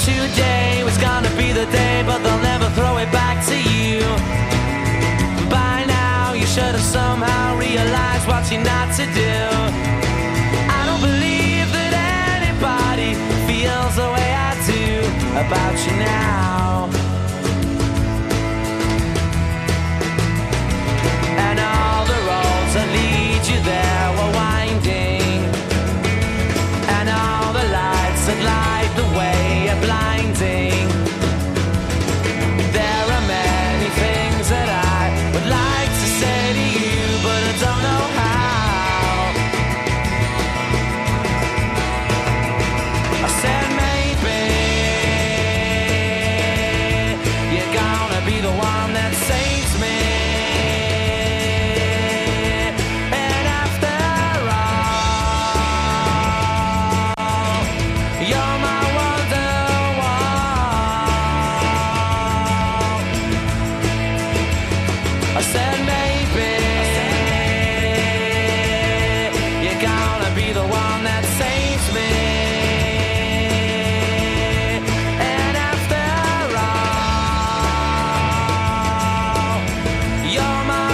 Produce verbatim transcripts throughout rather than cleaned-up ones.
today was gonna be the day, but they'll never throw it back to you. By now you should have somehow realized what you're not to do. I don't believe that anybody feels the way I do about you now. And all the roads that lead you there were winding, and all the lights that light the way are blinding. There are many things that I would like to say to you, but I don't know how. I said maybe you're gonna be the one that saves me. And after all, you're my Wonderwall. I said maybe you're gonna be the one that saves me. And after all, you're my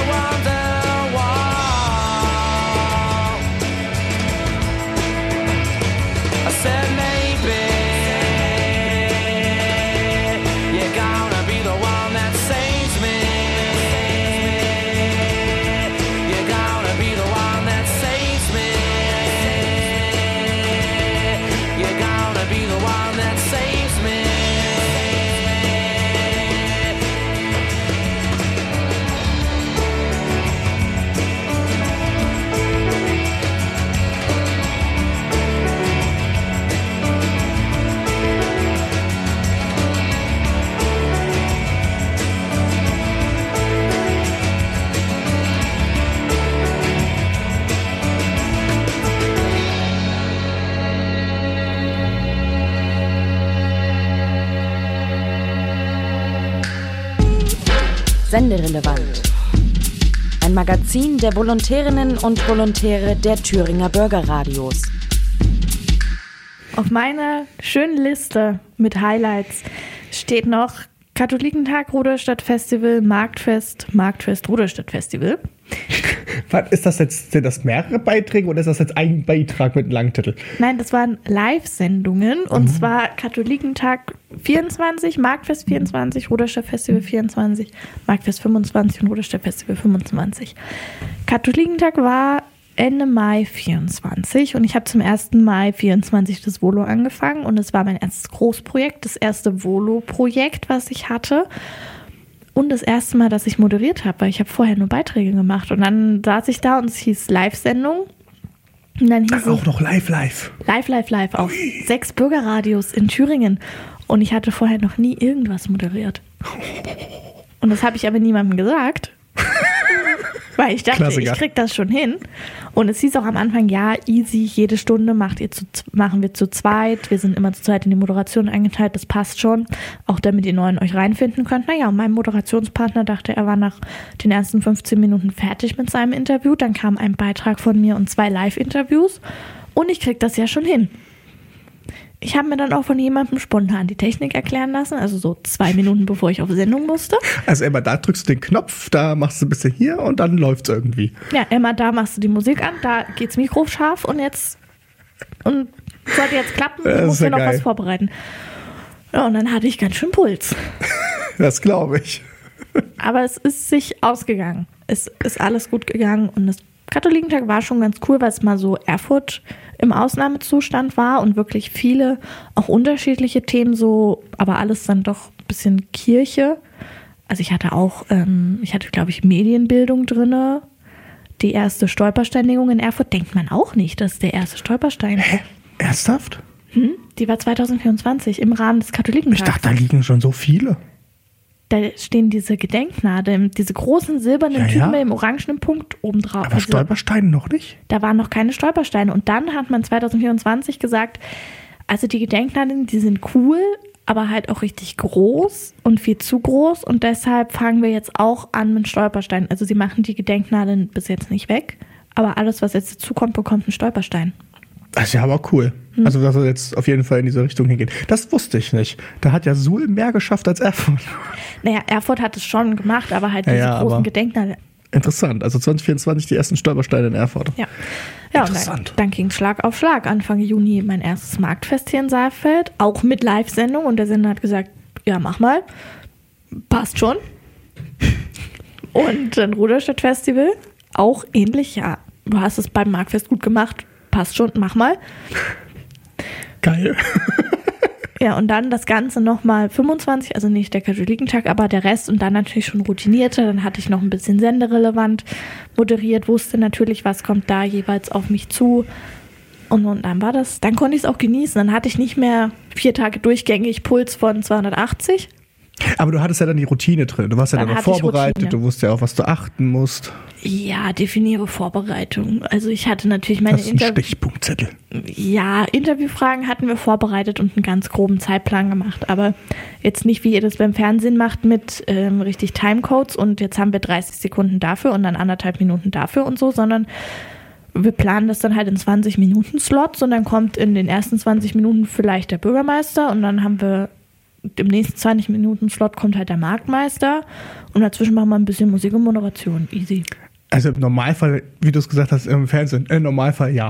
Wonderwall. I said maybe you're gonna be the one that saves me. You're gonna be the one that saves me. You're gonna be the one that saves me. Senderelevant. Ein Magazin der Volontärinnen und Volontäre der Thüringer Bürgerradios. Auf meiner schönen Liste mit Highlights steht noch Katholikentag, Rudolstadt Festival, Marktfest, Marktfest, Rudolstadt Festival. Ist das jetzt, sind das mehrere Beiträge oder ist das jetzt ein Beitrag mit einem langen Titel? Nein, das waren Live-Sendungen und Mhm. zwar Katholikentag vierundzwanzig, Marktfest vierundzwanzig, Rudolstadt Festival vierundzwanzig, Marktfest fünfundzwanzig und Rudolstadt Festival fünfundzwanzig. Katholikentag war Ende Mai vierundzwanzig und ich habe zum ersten Mai vierundzwanzig das Volo angefangen und es war mein erstes Großprojekt, das erste Volo-Projekt, was ich hatte. Und das erste Mal, dass ich moderiert habe, weil ich habe vorher nur Beiträge gemacht. Und dann saß ich da und es hieß Live-Sendung. Und dann hieß Ach, auch noch live, live. Live, live, live auf sechs Bürgerradios in Thüringen. Und ich hatte vorher noch nie irgendwas moderiert. Und das habe ich aber niemandem gesagt. Weil ich dachte, Klassiker. ich krieg das schon hin. Und es hieß auch am Anfang, ja, easy, jede Stunde macht ihr zu, machen wir zu zweit. Wir sind immer zu zweit in die Moderation eingeteilt, das passt schon. Auch damit ihr neu in euch reinfinden könnt. Naja, und mein Moderationspartner dachte, er war nach den ersten fünfzehn Minuten fertig mit seinem Interview. Dann kam ein Beitrag von mir und zwei Live-Interviews. Und ich krieg das ja schon hin. Ich habe mir dann auch von jemandem spontan die Technik erklären lassen, also so zwei Minuten bevor ich auf Sendung musste. Also Emma, da drückst du den Knopf, da machst du ein bisschen hier und dann läuft's irgendwie. Ja, Emma, da machst du die Musik an, da geht's Mikro scharf und jetzt und sollte jetzt klappen, Das ich ist muss ja mir noch geil. was vorbereiten. Ja, und dann hatte ich ganz schön Puls. Das glaube ich. Aber es ist sich ausgegangen. Es ist alles gut gegangen und das Katholikentag war schon ganz cool, weil es mal so Erfurt im Ausnahmezustand war und wirklich viele, auch unterschiedliche Themen so, aber alles dann doch ein bisschen Kirche. Also ich hatte auch, ähm, ich hatte glaube ich Medienbildung drinne. Die erste Stolpersteinigung in Erfurt denkt man auch nicht, das ist der erste Stolperstein. Hä? Ernsthaft? Hm? Die war zwanzig vierundzwanzig im Rahmen des Katholikentags. Ich dachte, da liegen schon so viele. Da stehen diese Gedenknadeln, diese großen silbernen Ja, Typen ja. mit dem orangenen Punkt oben drauf. Aber Also, Stolpersteine noch nicht? da waren noch keine Stolpersteine. Und dann hat man zwanzig vierundzwanzig gesagt, also die Gedenknadeln, die sind cool, aber halt auch richtig groß und viel zu groß. Und deshalb fangen wir jetzt auch an mit Stolpersteinen. Also sie machen die Gedenknadeln bis jetzt nicht weg, aber alles, was jetzt dazu kommt, bekommt einen Stolperstein. Das ist ja aber cool. Hm. Also, dass er jetzt auf jeden Fall in diese Richtung hingeht. Das wusste ich nicht. Da hat ja Suhl mehr geschafft als Erfurt. Naja, Erfurt hat es schon gemacht, aber halt diese ja, großen Gedenknamen. Interessant. Also zwanzig vierundzwanzig die ersten Stolpersteine in Erfurt. Ja. Ja, interessant. Und dann, dann ging es Schlag auf Schlag. Anfang Juni mein erstes Marktfest hier in Saalfeld, auch mit Live-Sendung. Und der Sender hat gesagt, ja, mach mal. Passt schon. Und dann Ruderstadt-Festival, auch ähnlich. Ja, du hast es beim Marktfest gut gemacht. Passt schon, mach mal. Geil. Ja, und dann das Ganze nochmal fünfundzwanzig, also nicht der Katholikentag, aber der Rest und dann natürlich schon routinierte. Dann hatte ich noch ein bisschen senderelevant moderiert, wusste natürlich, was kommt da jeweils auf mich zu. Und, und dann war das, dann konnte ich es auch genießen. Dann hatte ich nicht mehr vier Tage durchgängig Puls von zweihundertachtzig. Aber du hattest ja dann die Routine drin. Du warst ja dann, dann noch vorbereitet, du wusstest ja auch, was du achten musst. Ja, definiere Vorbereitung. Also ich hatte natürlich meine Interviews. Das ist ein Stichpunktzettel. Ja, Interviewfragen hatten wir vorbereitet und einen ganz groben Zeitplan gemacht. Aber jetzt nicht, wie ihr das beim Fernsehen macht, mit ähm, richtig Timecodes und jetzt haben wir dreißig Sekunden dafür und dann anderthalb Minuten dafür und so, sondern wir planen das dann halt in zwanzig Minuten Slots und dann kommt in den ersten zwanzig Minuten vielleicht der Bürgermeister und dann haben wir im nächsten zwanzig Minuten Slot kommt halt der Marktmeister und dazwischen machen wir ein bisschen Musik und Moderation. Easy. Also im Normalfall, wie du es gesagt hast, im Fernsehen, im Normalfall ja.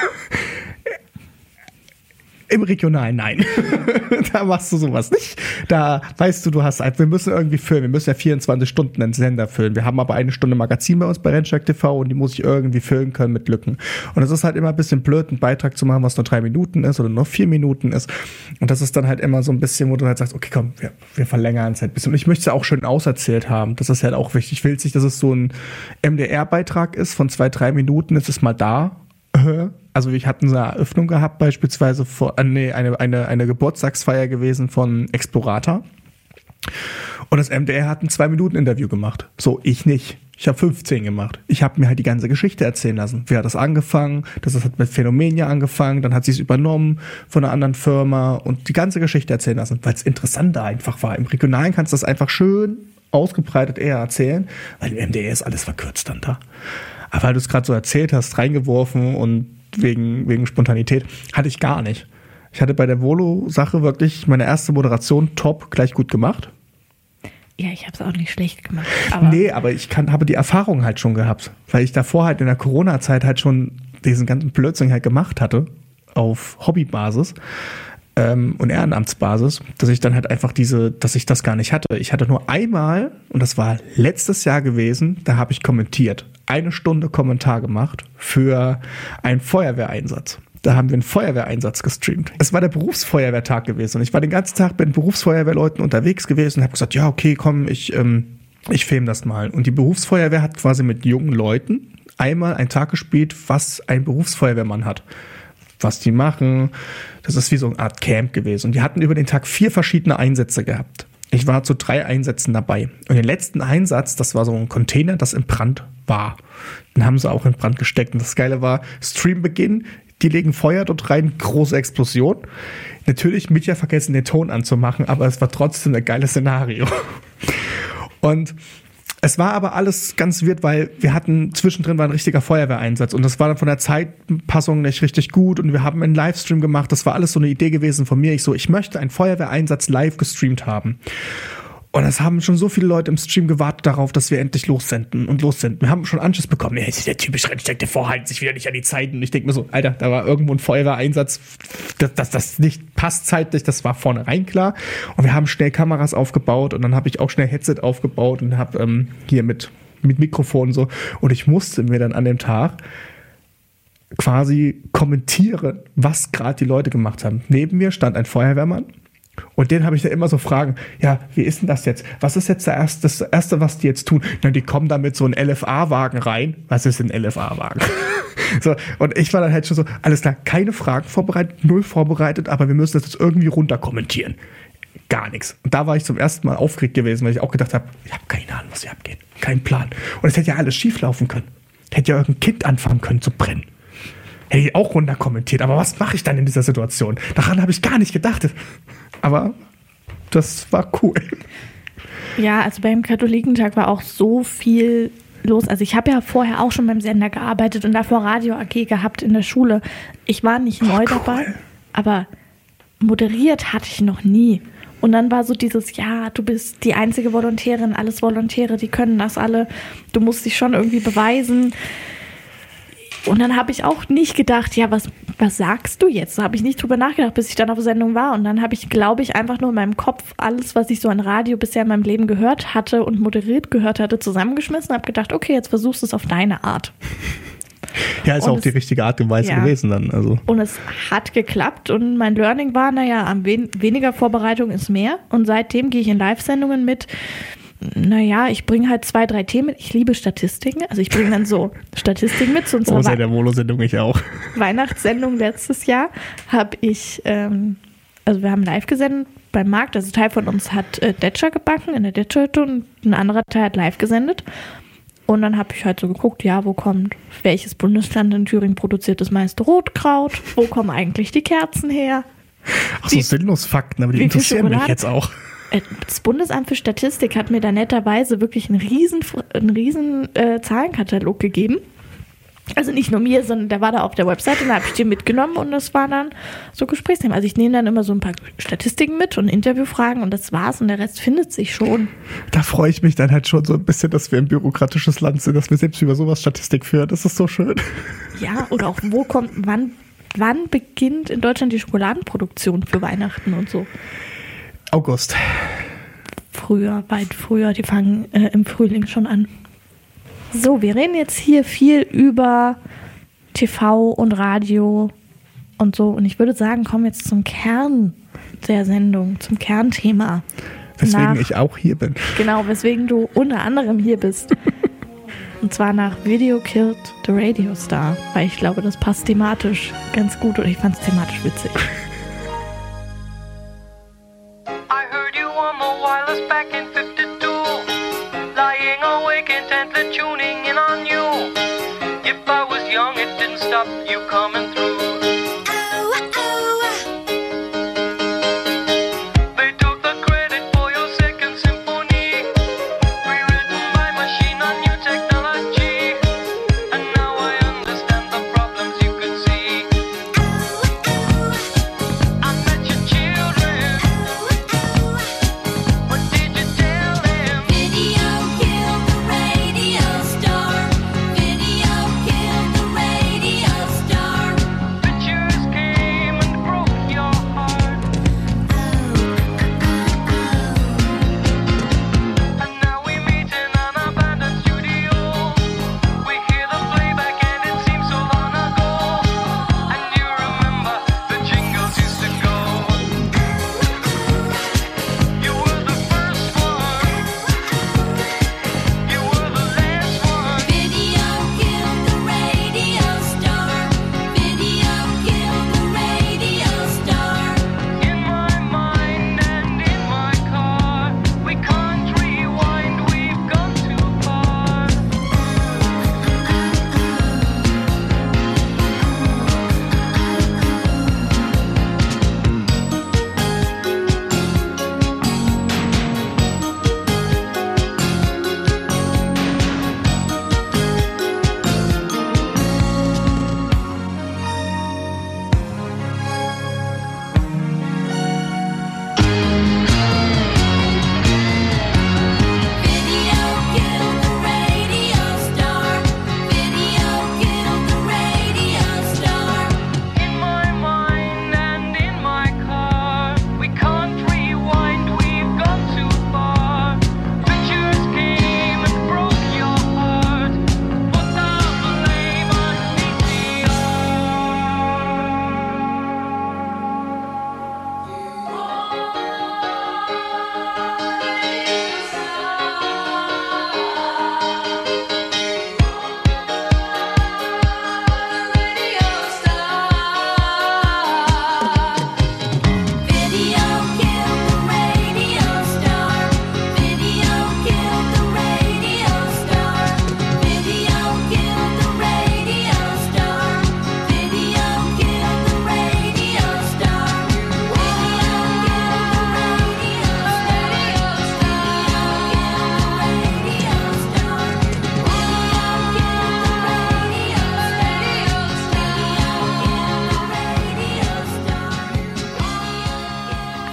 Im Regionalen nein. Da machst du sowas nicht. Da weißt du, du hast, wir müssen irgendwie füllen. Wir müssen ja vierundzwanzig Stunden einen Sender füllen. Wir haben aber eine Stunde Magazin bei uns bei Rennsteig T V und die muss ich irgendwie füllen können mit Lücken. Und es ist halt immer ein bisschen blöd, einen Beitrag zu machen, was nur drei Minuten ist oder nur vier Minuten ist. Und das ist dann halt immer so ein bisschen, wo du halt sagst, okay, komm, wir, wir verlängern es halt ein bisschen. Und ich möchte es ja auch schön auserzählt haben. Das ist halt auch wichtig. Ich will jetzt nicht, dass es so ein M D R-Beitrag ist von zwei, drei Minuten. Es ist mal da. Also wir hatten eine Eröffnung gehabt, beispielsweise vor, äh, nee, eine, eine, eine Geburtstagsfeier gewesen von Explorator. Und das M D R hat ein zwei-Minuten-Interview gemacht. So, ich nicht. Ich habe fünfzehn gemacht. Ich habe mir halt die ganze Geschichte erzählen lassen. Wie hat das angefangen? Das hat mit Phänomenia angefangen, dann hat sie es übernommen von einer anderen Firma und die ganze Geschichte erzählen lassen, weil es interessanter einfach war. Im Regionalen kannst du das einfach schön ausgebreitet eher erzählen, weil im M D R ist alles verkürzt dann da. Aber weil du es gerade so erzählt hast, reingeworfen und wegen, wegen Spontanität, hatte ich gar nicht. Ich hatte bei der Volo-Sache wirklich meine erste Moderation top, gleich gut gemacht. Ja, ich habe es auch nicht schlecht gemacht. Aber nee, aber ich kann, habe die Erfahrung halt schon gehabt, weil ich davor halt in der Corona-Zeit halt schon diesen ganzen Blödsinn halt gemacht hatte, auf Hobbybasis ähm, und Ehrenamtsbasis, dass ich dann halt einfach diese, dass ich das gar nicht hatte. Ich hatte nur einmal, und das war letztes Jahr gewesen, da habe ich kommentiert. Eine Stunde Kommentar gemacht für einen Feuerwehreinsatz. Da haben wir einen Feuerwehreinsatz gestreamt. Es war der Berufsfeuerwehrtag gewesen und ich war den ganzen Tag mit den Berufsfeuerwehrleuten unterwegs gewesen und habe gesagt, ja, okay, komm, ich, ähm, ich filme das mal. Und die Berufsfeuerwehr hat quasi mit jungen Leuten einmal einen Tag gespielt, was ein Berufsfeuerwehrmann hat. Was die machen. Das ist wie so eine Art Camp gewesen. Und die hatten über den Tag vier verschiedene Einsätze gehabt. Ich war zu drei Einsätzen dabei. Und den letzten Einsatz, das war so ein Container, das in Brand war. Den haben sie auch in Brand gesteckt. Und das Geile war, Streambeginn, die legen Feuer dort rein, große Explosion. Natürlich Mietja vergessen, den Ton anzumachen, aber es war trotzdem ein geiles Szenario. Und es war aber alles ganz weird, weil wir hatten, zwischendrin war ein richtiger Feuerwehreinsatz und das war dann von der Zeitpassung nicht richtig gut und wir haben einen Livestream gemacht, das war alles so eine Idee gewesen von mir. Ich so, ich möchte einen Feuerwehreinsatz live gestreamt haben. Und es haben schon so viele Leute im Stream gewartet darauf, dass wir endlich lossenden und lossenden. Wir haben schon Anschiss bekommen. Nee, das ist der typische Rennsteig, der vorhalten sich wieder nicht an die Zeiten. Und ich denke mir so, Alter, da war irgendwo ein Feuerwehreinsatz, dass das, das nicht passt zeitlich, das war vornherein klar. Und wir haben schnell Kameras aufgebaut und dann habe ich auch schnell Headset aufgebaut und habe ähm, hier mit, mit Mikrofon und so. Und ich musste mir dann an dem Tag quasi kommentieren, was gerade die Leute gemacht haben. Neben mir stand ein Feuerwehrmann. Und den habe ich da immer so Fragen, ja, wie ist denn das jetzt? Was ist jetzt der erste, das Erste, was die jetzt tun? Na, die kommen da mit so einem L F A-Wagen rein. Was ist ein L F A-Wagen? So, und ich war dann halt schon so, alles klar, keine Fragen vorbereitet, null vorbereitet, aber wir müssen das jetzt irgendwie runter kommentieren. Gar nichts. Und da war ich zum ersten Mal aufgeregt gewesen, weil ich auch gedacht habe, ich habe keine Ahnung, was hier abgeht. Kein Plan. Und es hätte ja alles schief laufen können. Hätte ja irgendein Kind anfangen können zu brennen. Hätte ich auch runter kommentiert. Aber was mache ich dann in dieser Situation? Daran habe ich gar nicht gedacht. Aber das war cool. Ja, also beim Katholikentag war auch so viel los. Also ich habe ja vorher auch schon beim Sender gearbeitet und davor Radio A G gehabt in der Schule. Ich war nicht neu cool. dabei, aber moderiert hatte ich noch nie. Und dann war so dieses, ja, du bist die einzige Volontärin, alles Volontäre, die können das alle. Du musst dich schon irgendwie beweisen. Und dann habe ich auch nicht gedacht, ja, was, was sagst du jetzt? Da habe ich nicht drüber nachgedacht, bis ich dann auf Sendung war. Und dann habe ich, glaube ich, einfach nur in meinem Kopf alles, was ich so an Radio bisher in meinem Leben gehört hatte und moderiert gehört hatte, zusammengeschmissen und habe gedacht, okay, jetzt versuchst du es auf deine Art. Ja, ist Und auch es, die richtige Art und Weise ja. gewesen dann. Also. Und es hat geklappt und mein Learning war, naja, am wen- weniger Vorbereitung ist mehr. Und seitdem gehe ich in Live-Sendungen mit, naja, ich bringe halt zwei, drei Themen mit. Ich liebe Statistiken. Also ich bringe dann so Statistiken mit. Zu unserer Oh, seit der Volo-Sendung ich auch. Weihnachtssendung letztes Jahr habe ich, ähm, also wir haben live gesendet beim Markt. Also Teil von uns hat äh, Detscher gebacken in der Detscher-Hütte und ein anderer Teil hat live gesendet. Und dann habe ich halt so geguckt, ja, wo kommt, welches Bundesland in Thüringen produziert das meiste Rotkraut? Wo kommen eigentlich die Kerzen her? Ach so, Wie- sinnlos Fakten, aber die wie viel interessieren mich Schokolade? jetzt auch. Äh, Das Bundesamt für Statistik hat mir da netterweise wirklich einen riesen, einen riesen äh, Zahlenkatalog gegeben. Also nicht nur mir, sondern der war da auf der Webseite und da habe ich den mitgenommen und das war dann so Gesprächsthemen. Also ich nehme dann immer so ein paar Statistiken mit und Interviewfragen und das war's und der Rest findet sich schon. Da freue ich mich dann halt schon so ein bisschen, dass wir ein bürokratisches Land sind, dass wir selbst über sowas Statistik führen. Das ist so schön. Ja, oder auch wo kommt, wann, wann beginnt in Deutschland die Schokoladenproduktion für Weihnachten und so? August. Früher, weit früher, die fangen äh, im Frühling schon an. So, wir reden jetzt hier viel über T V und Radio und so. Und ich würde sagen, kommen wir jetzt zum Kern der Sendung, zum Kernthema. Weswegen Nach- ich auch hier bin. Genau, weswegen du unter anderem hier bist. Und zwar nach Video Killed the Radio Star. Weil ich glaube, das passt thematisch ganz gut oder ich fand es thematisch witzig. I heard you on the wireless back in fifty-two, lying awake intently tuning in on you. If I was young, it didn't stop you coming through. They took the credit for your second symphony, rewritten by machine on new technology. And now I understand the problems you could see. I met your children. What did you tell them? Video killed the radio star. Video killed the radio star.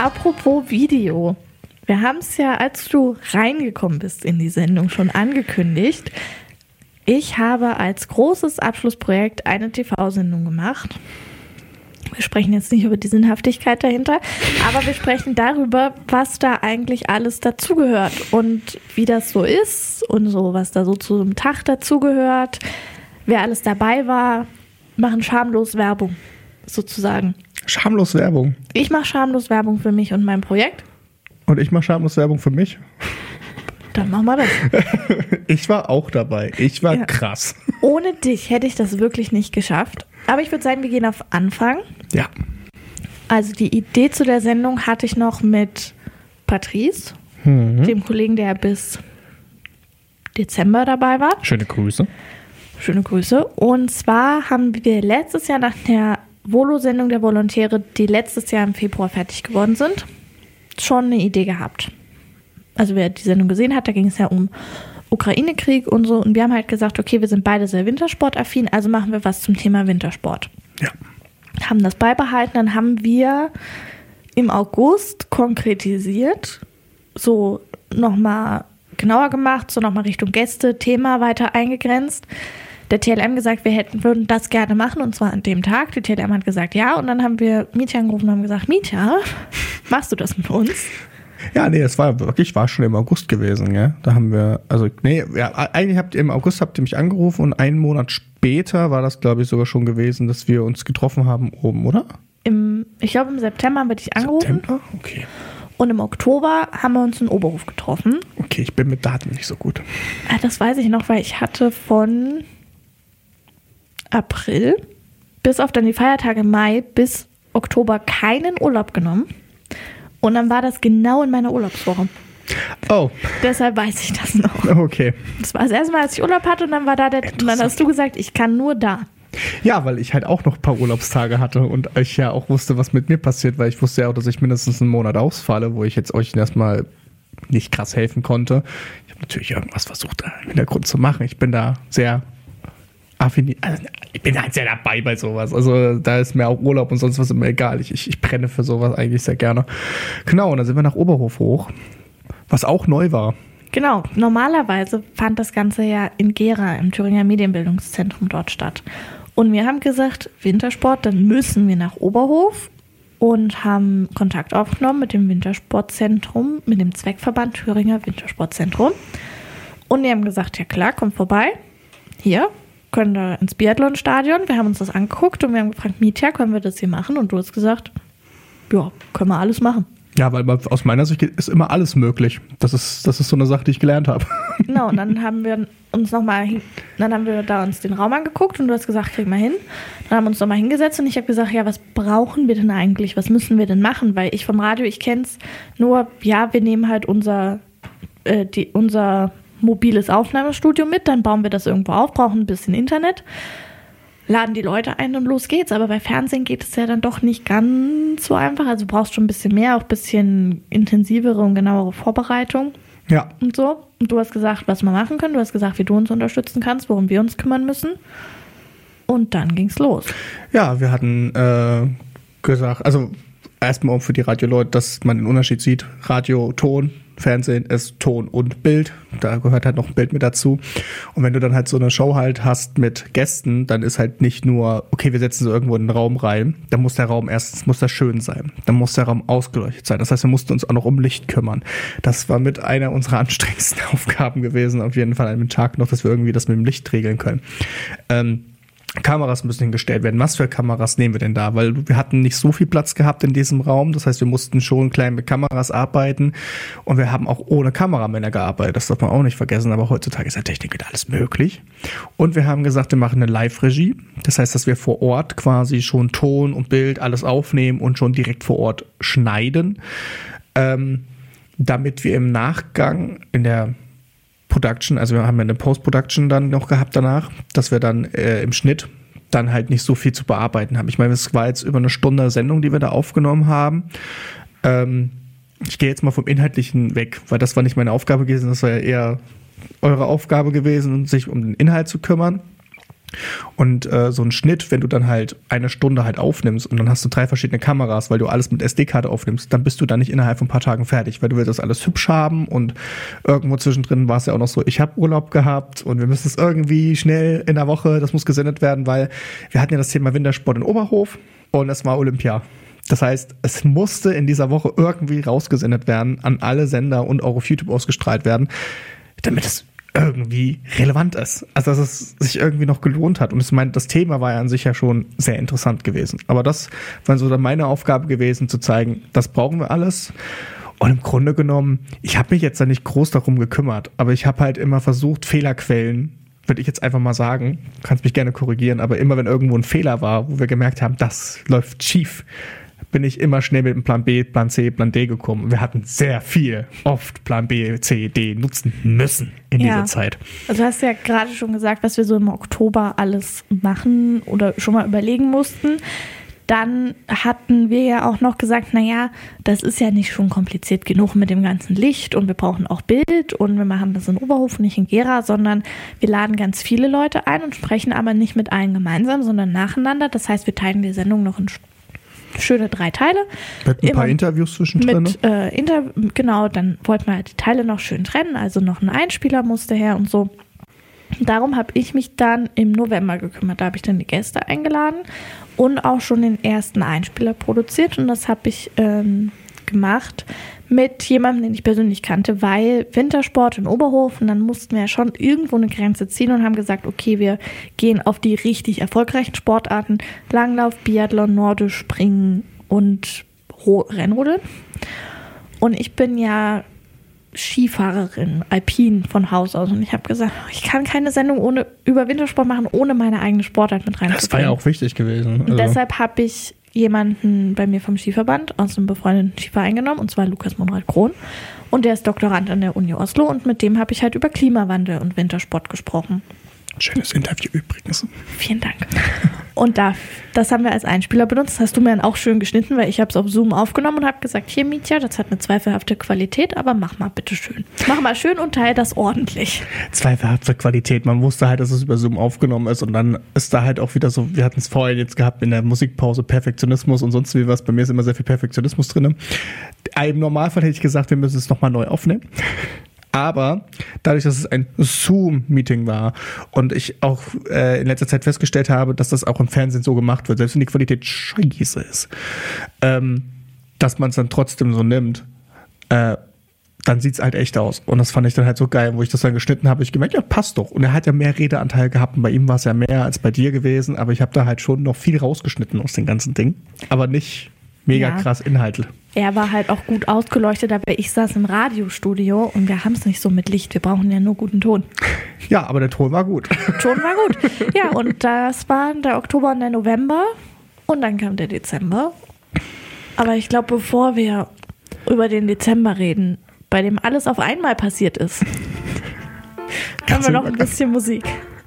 apropos Video. Wir haben es ja, als du reingekommen bist in die Sendung, schon angekündigt. Ich habe als großes Abschlussprojekt eine T V-Sendung gemacht. Wir sprechen jetzt nicht über die Sinnhaftigkeit dahinter, aber wir sprechen darüber, was da eigentlich alles dazugehört und wie das so ist und so, was da so zu einem Tag dazugehört, wer alles dabei war. Machen schamlos Werbung, sozusagen. Schamlos Werbung. Ich mache schamlos Werbung für mich und mein Projekt. Und ich mache schamlos Werbung für mich. Dann machen wir das. Ich war auch dabei. Ich war Ja. krass. Ohne dich hätte ich das wirklich nicht geschafft. Aber ich würde sagen, wir gehen auf Anfang. Ja. Also die Idee zu der Sendung hatte ich noch mit Patrice, Mhm. dem Kollegen, der bis Dezember dabei war. Schöne Grüße. Schöne Grüße. Und zwar haben wir letztes Jahr nach der Volo-Sendung der Volontäre, die letztes Jahr im Februar fertig geworden sind, schon eine Idee gehabt. Also wer die Sendung gesehen hat, da ging es ja um Ukraine-Krieg und so. Und wir haben halt gesagt, okay, wir sind beide sehr wintersportaffin, also machen wir was zum Thema Wintersport. Ja. Haben das beibehalten, dann haben wir im August konkretisiert, so nochmal genauer gemacht, so nochmal Richtung Gäste, Thema weiter eingegrenzt. Der T L M gesagt, wir hätten, würden das gerne machen und zwar an dem Tag. Die T L M hat gesagt, ja, und dann haben wir Mietja angerufen und haben gesagt, Mietja, machst du das mit uns? Ja, nee, das war wirklich, war schon im August gewesen, ja. Da haben wir, also, nee, ja, eigentlich habt ihr im August habt ihr mich angerufen und einen Monat später war das, glaube ich, sogar schon gewesen, dass wir uns getroffen haben oben, oder? Im, ich glaube, im September haben wir dich angerufen September? Okay. und im Oktober haben wir uns in Oberhof getroffen. Okay, ich bin mit Daten nicht so gut. Ah, das weiß ich noch, weil ich hatte von April bis auf dann die Feiertage Mai bis Oktober keinen Urlaub genommen. Und dann war das genau in meiner Urlaubswoche. Oh, Deshalb weiß ich das noch. okay. Das war das erste Mal, als ich Urlaub hatte und dann war da der, und dann hast du gesagt, ich kann nur da. Ja, weil ich halt auch noch ein paar Urlaubstage hatte und ich ja auch wusste, was mit mir passiert, weil ich wusste ja auch, dass ich mindestens einen Monat ausfalle, wo ich jetzt euch erstmal nicht krass helfen konnte. Ich habe natürlich irgendwas versucht, da im Hintergrund zu machen. Ich bin da sehr affin, also ich bin halt sehr dabei bei sowas. Also da ist mir auch Urlaub und sonst was immer egal. Ich, ich, ich brenne für sowas eigentlich sehr gerne. Genau, und dann sind wir nach Oberhof hoch, was auch neu war. Genau, normalerweise fand das Ganze ja in Gera im Thüringer Medienbildungszentrum dort statt. Und wir haben gesagt, Wintersport, dann müssen wir nach Oberhof und haben Kontakt aufgenommen mit dem Wintersportzentrum, mit dem Zweckverband Thüringer Wintersportzentrum. Und die haben gesagt, ja klar, kommt vorbei. Hier, können wir ins Biathlonstadion. Wir haben uns das angeguckt und wir haben gefragt, Mietja, können wir das hier machen? Und du hast gesagt, ja, können wir alles machen. Ja, weil aus meiner Sicht ist immer alles möglich. Das ist, das ist so eine Sache, die ich gelernt habe. Genau, und dann haben wir uns nochmal, dann haben wir da uns den Raum angeguckt und du hast gesagt, krieg mal hin. Dann haben wir uns nochmal hingesetzt und ich habe gesagt, ja, was brauchen wir denn eigentlich? Was müssen wir denn machen? Weil ich vom Radio, ich kenne es nur, ja, wir nehmen halt unser, äh, die, unser mobiles Aufnahmestudio mit, dann bauen wir das irgendwo auf, brauchen ein bisschen Internet, laden die Leute ein und los geht's. Aber bei Fernsehen geht es ja dann doch nicht ganz so einfach. Also du brauchst schon ein bisschen mehr, auch ein bisschen intensivere und genauere Vorbereitung Ja. und so. Und du hast gesagt, was wir machen können. Du hast gesagt, wie du uns unterstützen kannst, worum wir uns kümmern müssen. Und dann ging's los. Ja, wir hatten äh, gesagt, also erstmal für die Radioleute, dass man den Unterschied sieht. Radio, Ton, Fernsehen ist Ton und Bild. Da gehört halt noch ein Bild mit dazu. Und wenn du dann halt so eine Show halt hast mit Gästen, dann ist halt nicht nur, okay, wir setzen so irgendwo in den Raum rein. Dann muss der Raum erstens, muss der schön sein. Dann muss der Raum ausgeleuchtet sein. Das heißt, wir mussten uns auch noch um Licht kümmern. Das war mit einer unserer anstrengendsten Aufgaben gewesen. Auf jeden Fall an dem Tag noch, dass wir irgendwie das mit dem Licht regeln können. Ähm, Kameras müssen hingestellt werden. Was für Kameras nehmen wir denn da? Weil wir hatten nicht so viel Platz gehabt in diesem Raum. Das heißt, wir mussten schon klein mit Kameras arbeiten. Und wir haben auch ohne Kameramänner gearbeitet. Das darf man auch nicht vergessen. Aber heutzutage ist ja Technik wieder alles möglich. Und wir haben gesagt, wir machen eine Live-Regie. Das heißt, dass wir vor Ort quasi schon Ton und Bild alles aufnehmen und schon direkt vor Ort schneiden. Ähm, damit wir im Nachgang in der Production, also wir haben ja eine Post-Production dann noch gehabt danach, dass wir dann äh, im Schnitt dann halt nicht so viel zu bearbeiten haben. Ich meine, es war jetzt über eine Stunde Sendung, die wir da aufgenommen haben. Ähm, ich gehe jetzt mal vom Inhaltlichen weg, weil das war nicht meine Aufgabe gewesen, das war ja eher eure Aufgabe gewesen, sich um den Inhalt zu kümmern. Und äh, so ein Schnitt, wenn du dann halt eine Stunde halt aufnimmst und dann hast du drei verschiedene Kameras, weil du alles mit S D-Karte aufnimmst, dann bist du da nicht innerhalb von ein paar Tagen fertig, weil du willst das alles hübsch haben und irgendwo zwischendrin war es ja auch noch so, ich habe Urlaub gehabt und wir müssen es irgendwie schnell in der Woche, das muss gesendet werden, weil wir hatten ja das Thema Wintersport in Oberhof und es war Olympia. Das heißt, es musste in dieser Woche irgendwie rausgesendet werden, an alle Sender und auch auf YouTube ausgestrahlt werden, damit es irgendwie relevant ist. Also, dass es sich irgendwie noch gelohnt hat. Und ich meine, das Thema war ja an sich ja schon sehr interessant gewesen. Aber das war so dann meine Aufgabe gewesen, zu zeigen, das brauchen wir alles. Und im Grunde genommen, ich habe mich jetzt da nicht groß darum gekümmert, aber ich habe halt immer versucht, Fehlerquellen, würde ich jetzt einfach mal sagen, kannst mich gerne korrigieren, aber immer wenn irgendwo ein Fehler war, wo wir gemerkt haben, das läuft schief, bin ich immer schnell mit dem Plan B, Plan C, Plan D gekommen. Wir hatten sehr viel, oft Plan B, C, D nutzen müssen in Ja. dieser Zeit. Also du hast ja gerade schon gesagt, was wir so im Oktober alles machen oder schon mal überlegen mussten. Dann hatten wir ja auch noch gesagt, naja, das ist ja nicht schon kompliziert genug mit dem ganzen Licht und wir brauchen auch Bild und wir machen das in Oberhof, nicht in Gera, sondern wir laden ganz viele Leute ein und sprechen aber nicht mit allen gemeinsam, sondern nacheinander. Das heißt, wir teilen die Sendung noch in schöne drei Teile. Mit ein paar Immer Interviews zwischendrin. Mit, äh, Inter genau, dann wollten wir halt die Teile noch schön trennen, also noch ein Einspieler musste her und so. Darum habe ich mich dann im November gekümmert. Da habe ich dann die Gäste eingeladen und auch schon den ersten Einspieler produziert. Und das habe ich ähm, gemacht mit jemandem, den ich persönlich kannte, weil Wintersport in Oberhof, und dann mussten wir ja schon irgendwo eine Grenze ziehen und haben gesagt, okay, wir gehen auf die richtig erfolgreichen Sportarten: Langlauf, Biathlon, Nordisch, Springen und Ro- Rennrodeln. Und ich bin ja Skifahrerin, Alpin von Haus aus. Und ich habe gesagt, ich kann keine Sendung ohne, über Wintersport machen, ohne meine eigene Sportart mit reinzubringen. Das war ja auch wichtig gewesen. Und Also, deshalb habe ich jemanden bei mir vom Skiverband aus einem befreundeten Skiverein genommen, und zwar Lukas Monrad-Krohn. Und der ist Doktorand an der Uni Oslo. Und mit dem habe ich halt über Klimawandel und Wintersport gesprochen. schönes Interview übrigens. Vielen Dank. Und da, das haben wir als Einspieler benutzt. Das hast du mir dann auch schön geschnitten, weil ich habe es auf Zoom aufgenommen und habe gesagt, hier Mietja, das hat eine zweifelhafte Qualität, aber mach mal bitte schön. Mach mal schön und teile das ordentlich. Zweifelhafte Qualität. Man wusste halt, dass es über Zoom aufgenommen ist und dann ist da halt auch wieder so, wir hatten es vorhin jetzt gehabt in der Musikpause, Perfektionismus und sonst wie was. Bei mir ist immer sehr viel Perfektionismus drin. Im Normalfall hätte ich gesagt, wir müssen es nochmal neu aufnehmen. Aber dadurch, dass es ein Zoom-Meeting war und ich auch äh, in letzter Zeit festgestellt habe, dass das auch im Fernsehen so gemacht wird, selbst wenn die Qualität scheiße ist, ähm, dass man es dann trotzdem so nimmt, äh, dann sieht es halt echt aus. Und das fand ich dann halt so geil, wo ich das dann geschnitten habe. Ich gemerkt, ja, passt doch. Und er hat ja mehr Redeanteil gehabt und bei ihm war es ja mehr als bei dir gewesen. Aber ich habe da halt schon noch viel rausgeschnitten aus dem ganzen Ding. Aber nicht mega Ja. krass Inhalte. Er war halt auch gut ausgeleuchtet, aber ich saß im Radiostudio und wir haben es nicht so mit Licht. Wir brauchen ja nur guten Ton. Ja, aber der Ton war gut. Ton war gut. Ja, und das waren der Oktober und der November. Und dann kam der Dezember. Aber ich glaube, bevor wir über den Dezember reden, bei dem alles auf einmal passiert ist, haben Kannst wir du noch ein mal- bisschen Musik.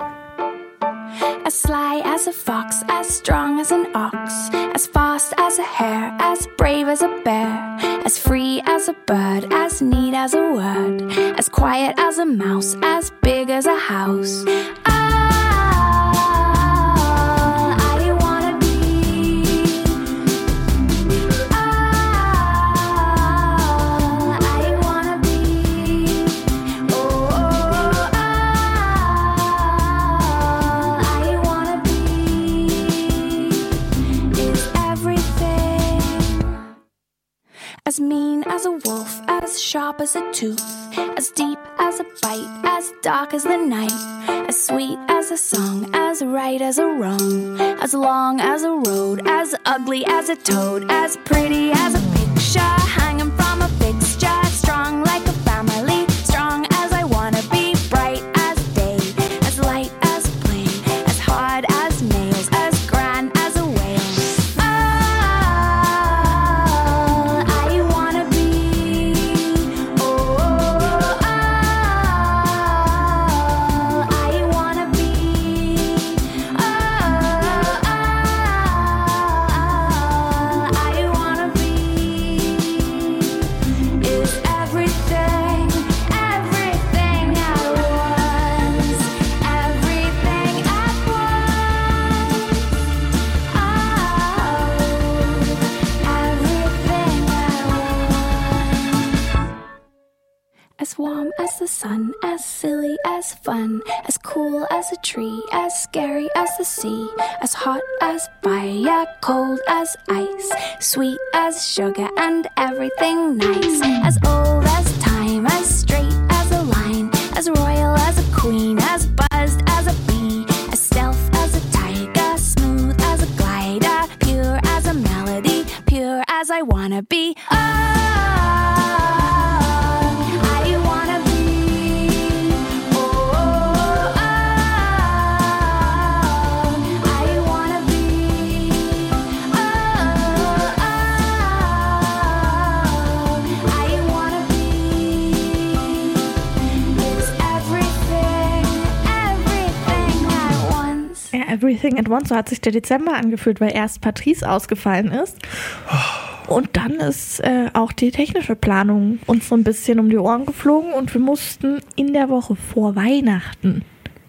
As sly as a fox, as strong as an ox, as fast as a hare, as brave as a bear, as free as a bird, as neat as a word, as quiet as a mouse, as big as a house. All I wanna be, all I wanna be, oh, all I wanna be is everything. As mean as a wolf, as sharp as a tooth, as deep as a bite, as dark as the night, as sweet as a song, as right as a wrong, as long as a road, as ugly as a toad, as pretty as a picture hanging from a fixture, strong like a family, strong as I wanna be, bright as day, as light as a plane, as hard as nails, as grand as a whale. All I wanna be, oh, all I wanna be, all I wanna be as warm as the sun, as silly as fun, as cool as a tree, as scary as the sea, as hot as fire, cold as ice, sweet as sugar and everything nice, as old as time, as straight as a line, as royal as a queen, as buzzed as a bee, as stealth as a tiger, smooth as a glider, pure as a melody, pure as I wanna be. Oh, Everything at Once, so hat sich der Dezember angefühlt, weil erst Patrice ausgefallen ist. Und dann ist äh, auch die technische Planung uns so ein bisschen um die Ohren geflogen und wir mussten in der Woche vor Weihnachten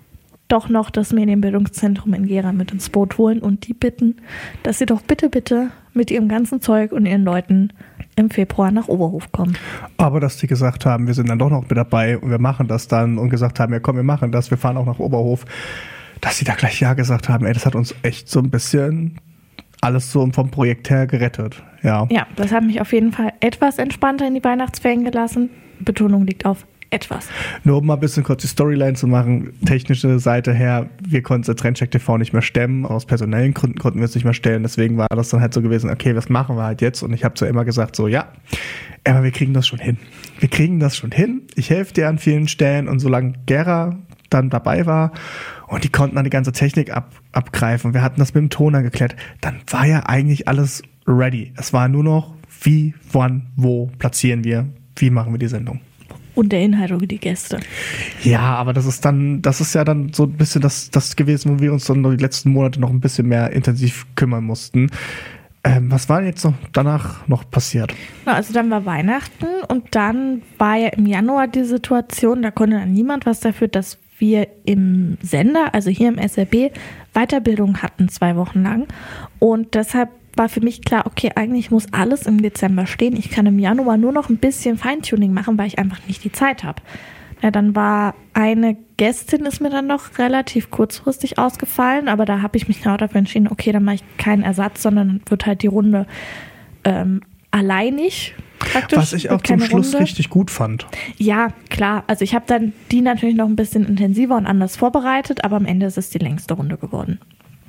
doch noch das Medienbildungszentrum in Gera mit ins Boot holen und die bitten, dass sie doch bitte, bitte mit ihrem ganzen Zeug und ihren Leuten im Februar nach Oberhof kommen. Aber dass die gesagt haben, wir sind dann doch noch mit dabei und wir machen das dann und gesagt haben, ja komm, wir machen das, wir fahren auch nach Oberhof. Dass sie da gleich ja gesagt haben, ey, das hat uns echt so ein bisschen alles so vom Projekt her gerettet. Ja, ja, das hat mich auf jeden Fall etwas entspannter in die Weihnachtsferien gelassen. Betonung liegt auf etwas. Nur um mal ein bisschen kurz die Storyline zu machen, technische Seite her, wir konnten Trendcheck T V nicht mehr stemmen, aus personellen Gründen konnten wir es nicht mehr stellen, deswegen war das dann halt so gewesen, okay, was machen wir halt jetzt? Und ich habe zu Emma gesagt, so ja, Emma, wir kriegen das schon hin. Wir kriegen das schon hin, ich helfe dir an vielen Stellen und solange Gera dann dabei war und die konnten dann die ganze Technik ab, abgreifen. Wir hatten das mit dem Toner geklärt. Dann war ja eigentlich alles ready. Es war nur noch, wie, wann, wo platzieren wir, wie machen wir die Sendung. Und der Inhalt oder die Gäste. Ja, aber das ist dann, das ist ja dann so ein bisschen das, das gewesen, wo wir uns dann die letzten Monate noch ein bisschen mehr intensiv kümmern mussten. Ähm, was war jetzt noch danach noch passiert? Na, also dann war Weihnachten und dann war ja im Januar die Situation, da konnte dann niemand was dafür, dass wir im Sender, also hier im S R B, Weiterbildung hatten zwei Wochen lang. Und deshalb war für mich klar, okay, eigentlich muss alles im Dezember stehen. Ich kann im Januar nur noch ein bisschen Feintuning machen, weil ich einfach nicht die Zeit habe. Ja, dann war eine Gästin, ist mir dann noch relativ kurzfristig ausgefallen, aber da habe ich mich genau dafür entschieden, okay, dann mache ich keinen Ersatz, sondern wird halt die Runde ähm, alleinig praktisch. Was ich auch zum Schluss Runde. richtig gut fand. Ja, klar. Also ich habe dann die natürlich noch ein bisschen intensiver und anders vorbereitet, aber am Ende ist es die längste Runde geworden.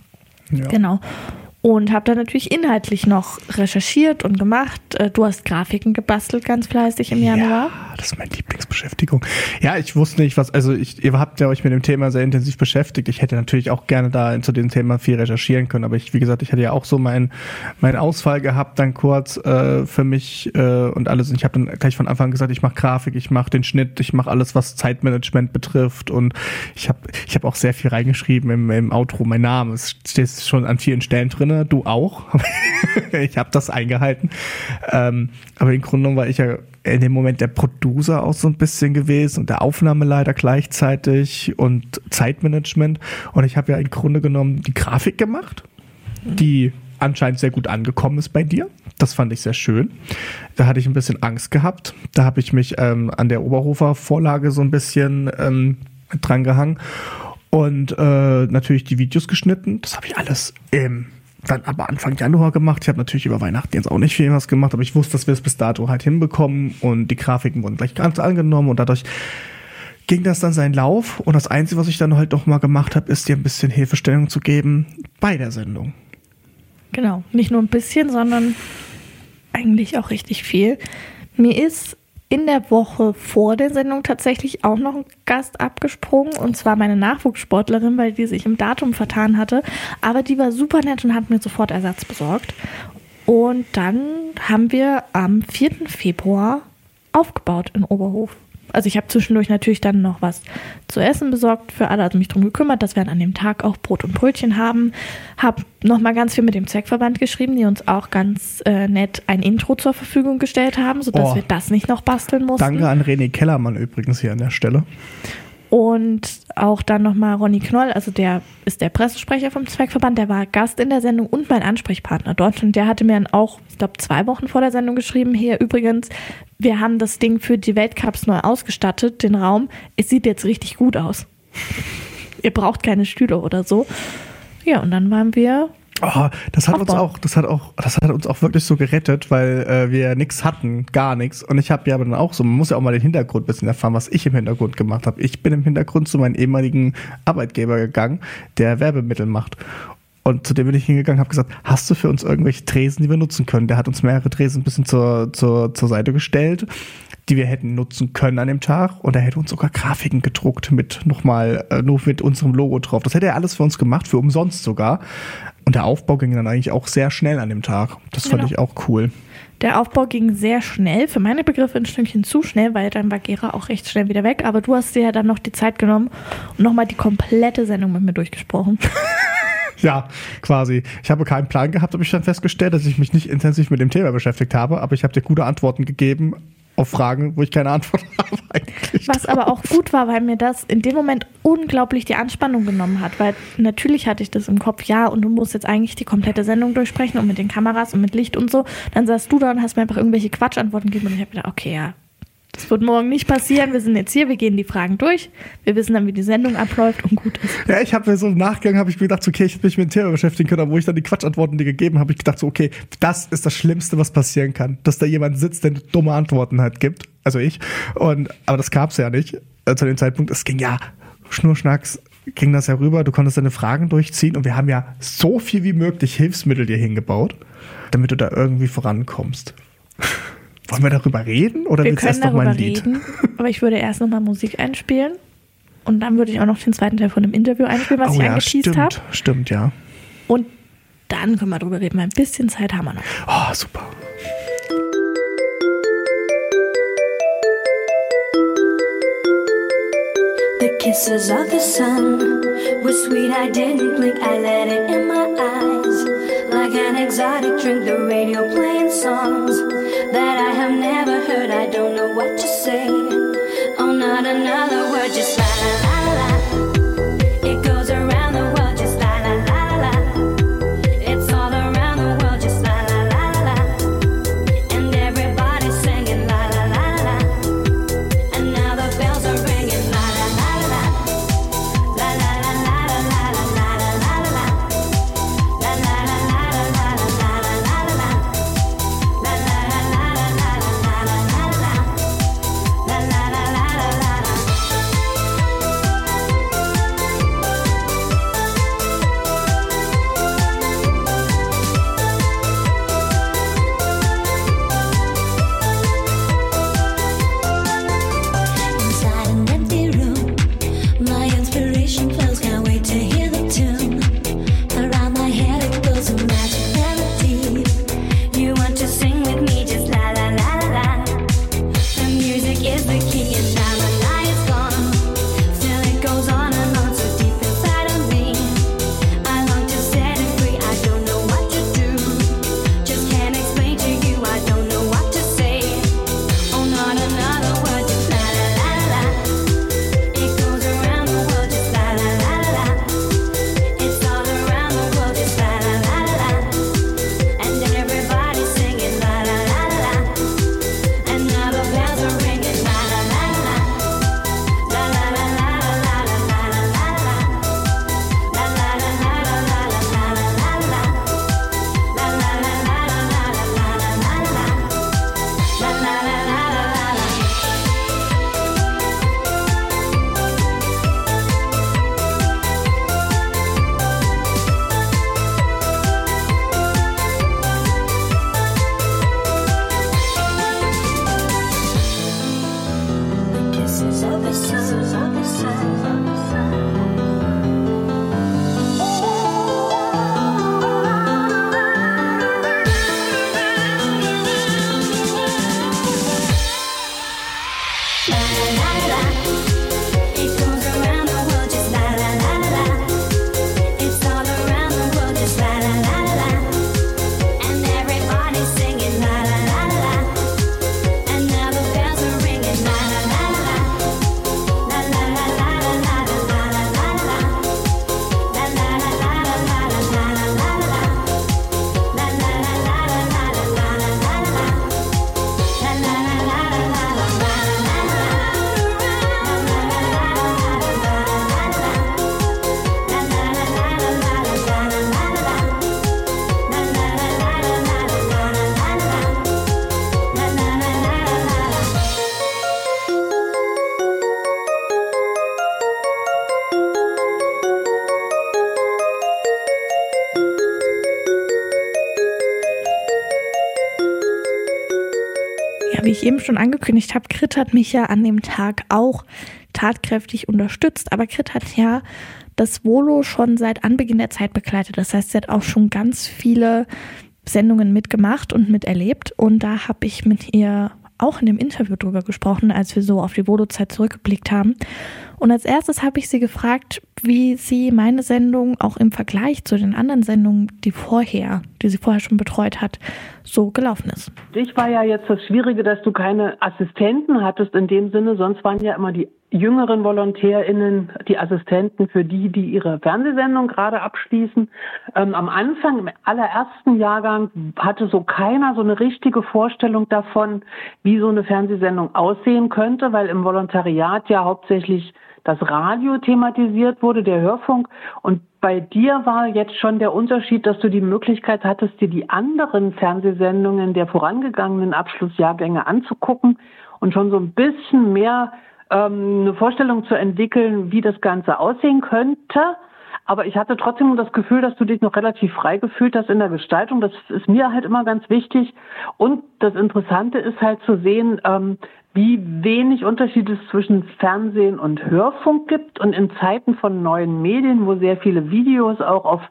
Ja. Genau. Und habe dann natürlich inhaltlich noch recherchiert und gemacht. Du hast Grafiken gebastelt, ganz fleißig im Januar. Ja, das ist meine Lieblingsbeschäftigung. Ja, ich wusste nicht, was, also ich, ihr habt ja euch mit dem Thema sehr intensiv beschäftigt. Ich hätte natürlich auch gerne da zu dem Thema viel recherchieren können, aber ich, wie gesagt, ich hatte ja auch so meinen mein Ausfall gehabt, dann kurz äh, für mich äh, und alles. Und ich habe dann gleich von Anfang an gesagt, ich mache Grafik, ich mache den Schnitt, ich mache alles, was Zeitmanagement betrifft. Und ich habe ich hab auch sehr viel reingeschrieben im, im Outro. Mein Name, es steht schon an vielen Stellen drin. Du auch. Ich habe das eingehalten. Ähm, aber im Grunde genommen war ich ja in dem Moment der Producer auch so ein bisschen gewesen und der Aufnahmeleiter gleichzeitig und Zeitmanagement. Und ich habe ja im Grunde genommen die Grafik gemacht, die anscheinend sehr gut angekommen ist bei dir. Das fand ich sehr schön. Da hatte ich ein bisschen Angst gehabt. Da habe ich mich ähm, an der Oberhofer Vorlage so ein bisschen ähm, dran gehangen und äh, natürlich die Videos geschnitten. Das habe ich alles im dann aber Anfang Januar gemacht. Ich habe natürlich über Weihnachten jetzt auch nicht viel was gemacht, aber ich wusste, dass wir es bis dato halt hinbekommen und die Grafiken wurden gleich ganz angenommen und dadurch ging das dann seinen Lauf und das Einzige, was ich dann halt noch mal gemacht habe, ist dir ein bisschen Hilfestellung zu geben bei der Sendung. Genau, nicht nur ein bisschen, sondern eigentlich auch richtig viel. Mir ist in der Woche vor der Sendung tatsächlich auch noch ein Gast abgesprungen, und zwar meine Nachwuchssportlerin, weil die sich im Datum vertan hatte. Aber die war super nett und hat mir sofort Ersatz besorgt. Und dann haben wir am vierten Februar aufgebaut in Oberhof. Also ich habe zwischendurch natürlich dann noch was zu essen besorgt für alle, also mich darum gekümmert, dass wir an dem Tag auch Brot und Brötchen haben. Habe nochmal ganz viel mit dem Zweckverband geschrieben, die uns auch ganz äh, nett ein Intro zur Verfügung gestellt haben, sodass oh, wir das nicht noch basteln mussten. Danke an René Kellermann übrigens hier an der Stelle. Und auch dann nochmal Ronny Knoll, also der ist der Pressesprecher vom Zwergverband, der war Gast in der Sendung und mein Ansprechpartner dort. Und der hatte mir dann auch, ich glaube, zwei Wochen vor der Sendung geschrieben, hier übrigens, wir haben das Ding für die Weltcups neu ausgestattet, den Raum. Es sieht jetzt richtig gut aus. Ihr braucht keine Stühle oder so. Ja, und dann waren wir... Oh, das hat Aufbau. uns auch, das hat auch, das hat uns auch wirklich so gerettet, weil äh, wir nichts hatten, gar nichts. Und ich habe ja aber dann auch so, man muss ja auch mal den Hintergrund ein bisschen erfahren, was ich im Hintergrund gemacht habe. Ich bin im Hintergrund zu meinem ehemaligen Arbeitgeber gegangen, der Werbemittel macht. Und zu dem bin ich hingegangen, habe gesagt, hast du für uns irgendwelche Tresen, die wir nutzen können? Der hat uns mehrere Tresen ein bisschen zur, zur, zur Seite gestellt, die wir hätten nutzen können an dem Tag. Und er hätte uns sogar Grafiken gedruckt mit nochmal, äh, nur mit unserem Logo drauf. Das hätte er alles für uns gemacht, für umsonst sogar. Und der Aufbau ging dann eigentlich auch sehr schnell an dem Tag. Das fand Genau. ich auch cool. Der Aufbau ging sehr schnell, für meine Begriffe ein Stückchen zu schnell, weil dann war Gera auch recht schnell wieder weg. Aber du hast dir ja dann noch die Zeit genommen und nochmal die komplette Sendung mit mir durchgesprochen. Ja, quasi. Ich habe keinen Plan gehabt, habe ich dann festgestellt, dass ich mich nicht intensiv mit dem Thema beschäftigt habe. Aber ich habe dir gute Antworten gegeben auf Fragen, wo ich keine Antwort habe eigentlich. Was aber auch gut war, weil mir das in dem Moment unglaublich die Anspannung genommen hat. Weil natürlich hatte ich das im Kopf, ja, und du musst jetzt eigentlich die komplette Sendung durchsprechen und mit den Kameras und mit Licht und so. Dann saßt du da und hast mir einfach irgendwelche Quatschantworten gegeben und ich habe gedacht, okay, ja, das wird morgen nicht passieren. Wir sind jetzt hier, wir gehen die Fragen durch. Wir wissen dann, wie die Sendung abläuft und gut ist. Ja, ich habe mir so im Nachgang habe ich mir gedacht, okay, ich hätte mich mit dem Thema beschäftigen können, aber wo ich dann die Quatschantworten dir gegeben habe, ich gedacht so, okay, das ist das Schlimmste, was passieren kann, dass da jemand sitzt, der dumme Antworten halt gibt, also ich. Und aber das gab's ja nicht äh, zu dem Zeitpunkt. Es ging ja schnurschnacks, ging das ja rüber. Du konntest deine Fragen durchziehen und wir haben ja so viel wie möglich Hilfsmittel dir hingebaut, damit du da irgendwie vorankommst. Wollen wir darüber reden oder Wir willst du können erst noch mal darüber ein Lied? reden, aber ich würde erst nochmal Musik einspielen und dann würde ich auch noch den zweiten Teil von dem Interview einspielen, was oh ich ja, angeteased habe. stimmt, stimmt, ja. Und dann können wir drüber reden, weil ein bisschen Zeit haben wir noch. Oh, super. The kisses of the sun were sweet, I didn't blink, I let it in my eyes. Like an exotic drink, the radio playing songs that I have never heard, I don't know what to say. Oh, not another word, just la la la la la. It goes around the world, just la la la la la. It's all around the world, just la la la la la. And everybody's singing la la la la la. And now the bells are ringing la la la la la. La la la la la la la la la la la. La la la la la la la la la la la. La la la la la la la la la la. La la la la la la la. Ja, wie ich eben schon angekündigt habe, Grit hat mich ja an dem Tag auch tatkräftig unterstützt. Aber Grit hat ja das Volo schon seit Anbeginn der Zeit begleitet. Das heißt, sie hat auch schon ganz viele Sendungen mitgemacht und miterlebt. Und da habe ich mit ihr auch in dem Interview drüber gesprochen, als wir so auf die Volo-Zeit zurückgeblickt haben. Und als erstes habe ich sie gefragt, wie sie meine Sendung auch im Vergleich zu den anderen Sendungen, die vorher, die sie vorher schon betreut hat, so gelaufen ist. Dich war ja jetzt das Schwierige, dass du keine Assistenten hattest in dem Sinne, sonst waren ja immer die jüngeren VolontärInnen die Assistenten für die, die ihre Fernsehsendung gerade abschließen. Ähm, am Anfang, im allerersten Jahrgang, hatte so keiner so eine richtige Vorstellung davon, wie so eine Fernsehsendung aussehen könnte, weil im Volontariat ja hauptsächlich das Radio thematisiert wurde, der Hörfunk. Und bei dir war jetzt schon der Unterschied, dass du die Möglichkeit hattest, dir die anderen Fernsehsendungen der vorangegangenen Abschlussjahrgänge anzugucken und schon so ein bisschen mehr ähm, eine Vorstellung zu entwickeln, wie das Ganze aussehen könnte. Aber ich hatte trotzdem das Gefühl, dass du dich noch relativ frei gefühlt hast in der Gestaltung. Das ist mir halt immer ganz wichtig. Und das Interessante ist halt zu sehen, ähm, wie wenig Unterschied es zwischen Fernsehen und Hörfunk gibt. Und in Zeiten von neuen Medien, wo sehr viele Videos auch auf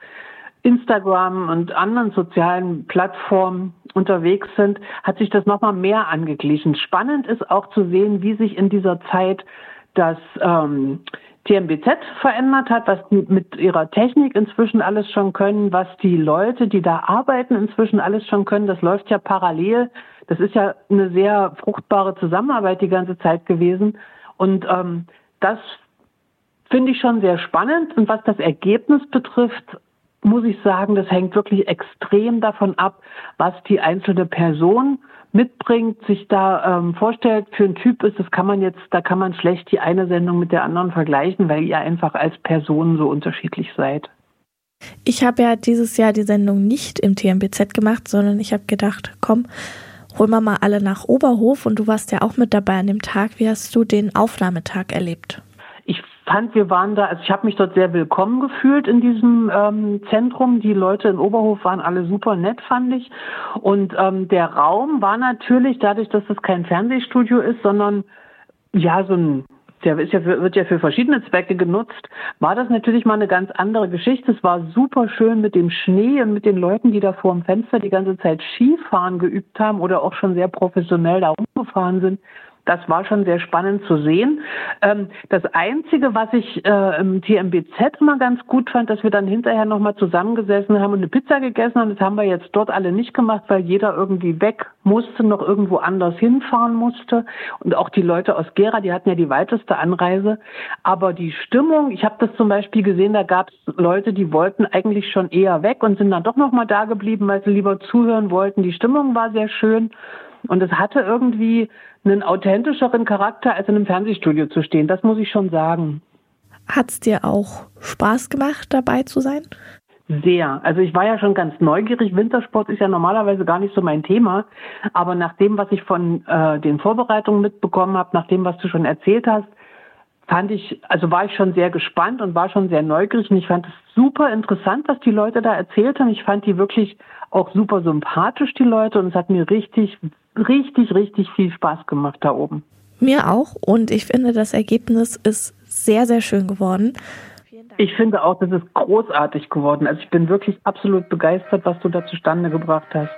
Instagram und anderen sozialen Plattformen unterwegs sind, hat sich das nochmal mehr angeglichen. Spannend ist auch zu sehen, wie sich in dieser Zeit das ähm, T M B Z verändert hat, was die mit ihrer Technik inzwischen alles schon können, was die Leute, die da arbeiten, inzwischen alles schon können. Das läuft ja parallel. Das ist ja eine sehr fruchtbare Zusammenarbeit die ganze Zeit gewesen. Und ähm, das finde ich schon sehr spannend. Und was das Ergebnis betrifft, muss ich sagen, das hängt wirklich extrem davon ab, was die einzelne Person mitbringt, sich da ähm, vorstellt, für ein Typ ist, das kann man jetzt, da kann man schlecht die eine Sendung mit der anderen vergleichen, weil ihr einfach als Person so unterschiedlich seid. Ich habe ja dieses Jahr die Sendung nicht im T M B Z gemacht, sondern ich habe gedacht, komm, holen wir mal alle nach Oberhof und du warst ja auch mit dabei an dem Tag. Wie hast du den Aufnahmetag erlebt? Ich fand, wir waren da, also ich habe mich dort sehr willkommen gefühlt in diesem ähm, Zentrum. Die Leute in Oberhof waren alle super nett, fand ich. Und ähm, der Raum war natürlich, dadurch, dass es kein Fernsehstudio ist, sondern ja so ein, der ist ja für, wird ja für verschiedene Zwecke genutzt, war das natürlich mal eine ganz andere Geschichte. Es war super schön mit dem Schnee und mit den Leuten, die da vor dem Fenster die ganze Zeit Skifahren geübt haben oder auch schon sehr professionell da rumgefahren sind. Das war schon sehr spannend zu sehen. Ähm, das Einzige, was ich äh, im T M B Z immer ganz gut fand, dass wir dann hinterher nochmal zusammengesessen haben und eine Pizza gegessen haben. Das haben wir jetzt dort alle nicht gemacht, weil jeder irgendwie weg musste, noch irgendwo anders hinfahren musste. Und auch die Leute aus Gera, die hatten ja die weiteste Anreise. Aber die Stimmung, ich habe das zum Beispiel gesehen, da gab es Leute, die wollten eigentlich schon eher weg und sind dann doch nochmal da geblieben, weil sie lieber zuhören wollten. Die Stimmung war sehr schön. Und es hatte irgendwie einen authentischeren Charakter, als in einem Fernsehstudio zu stehen. Das muss ich schon sagen. Hat es dir auch Spaß gemacht, dabei zu sein? Sehr. Also ich war ja schon ganz neugierig. Wintersport ist ja normalerweise gar nicht so mein Thema. Aber nach dem, was ich von äh, den Vorbereitungen mitbekommen habe, nach dem, was du schon erzählt hast, fand ich, also war ich schon sehr gespannt und war schon sehr neugierig. Und ich fand es super interessant, was die Leute da erzählt haben. Ich fand die wirklich auch super sympathisch, die Leute. Und es hat mir richtig, richtig, richtig viel Spaß gemacht da oben. Mir auch. Und ich finde, das Ergebnis ist sehr, sehr schön geworden. Ich finde auch, das ist großartig geworden. Also ich bin wirklich absolut begeistert, was du da zustande gebracht hast.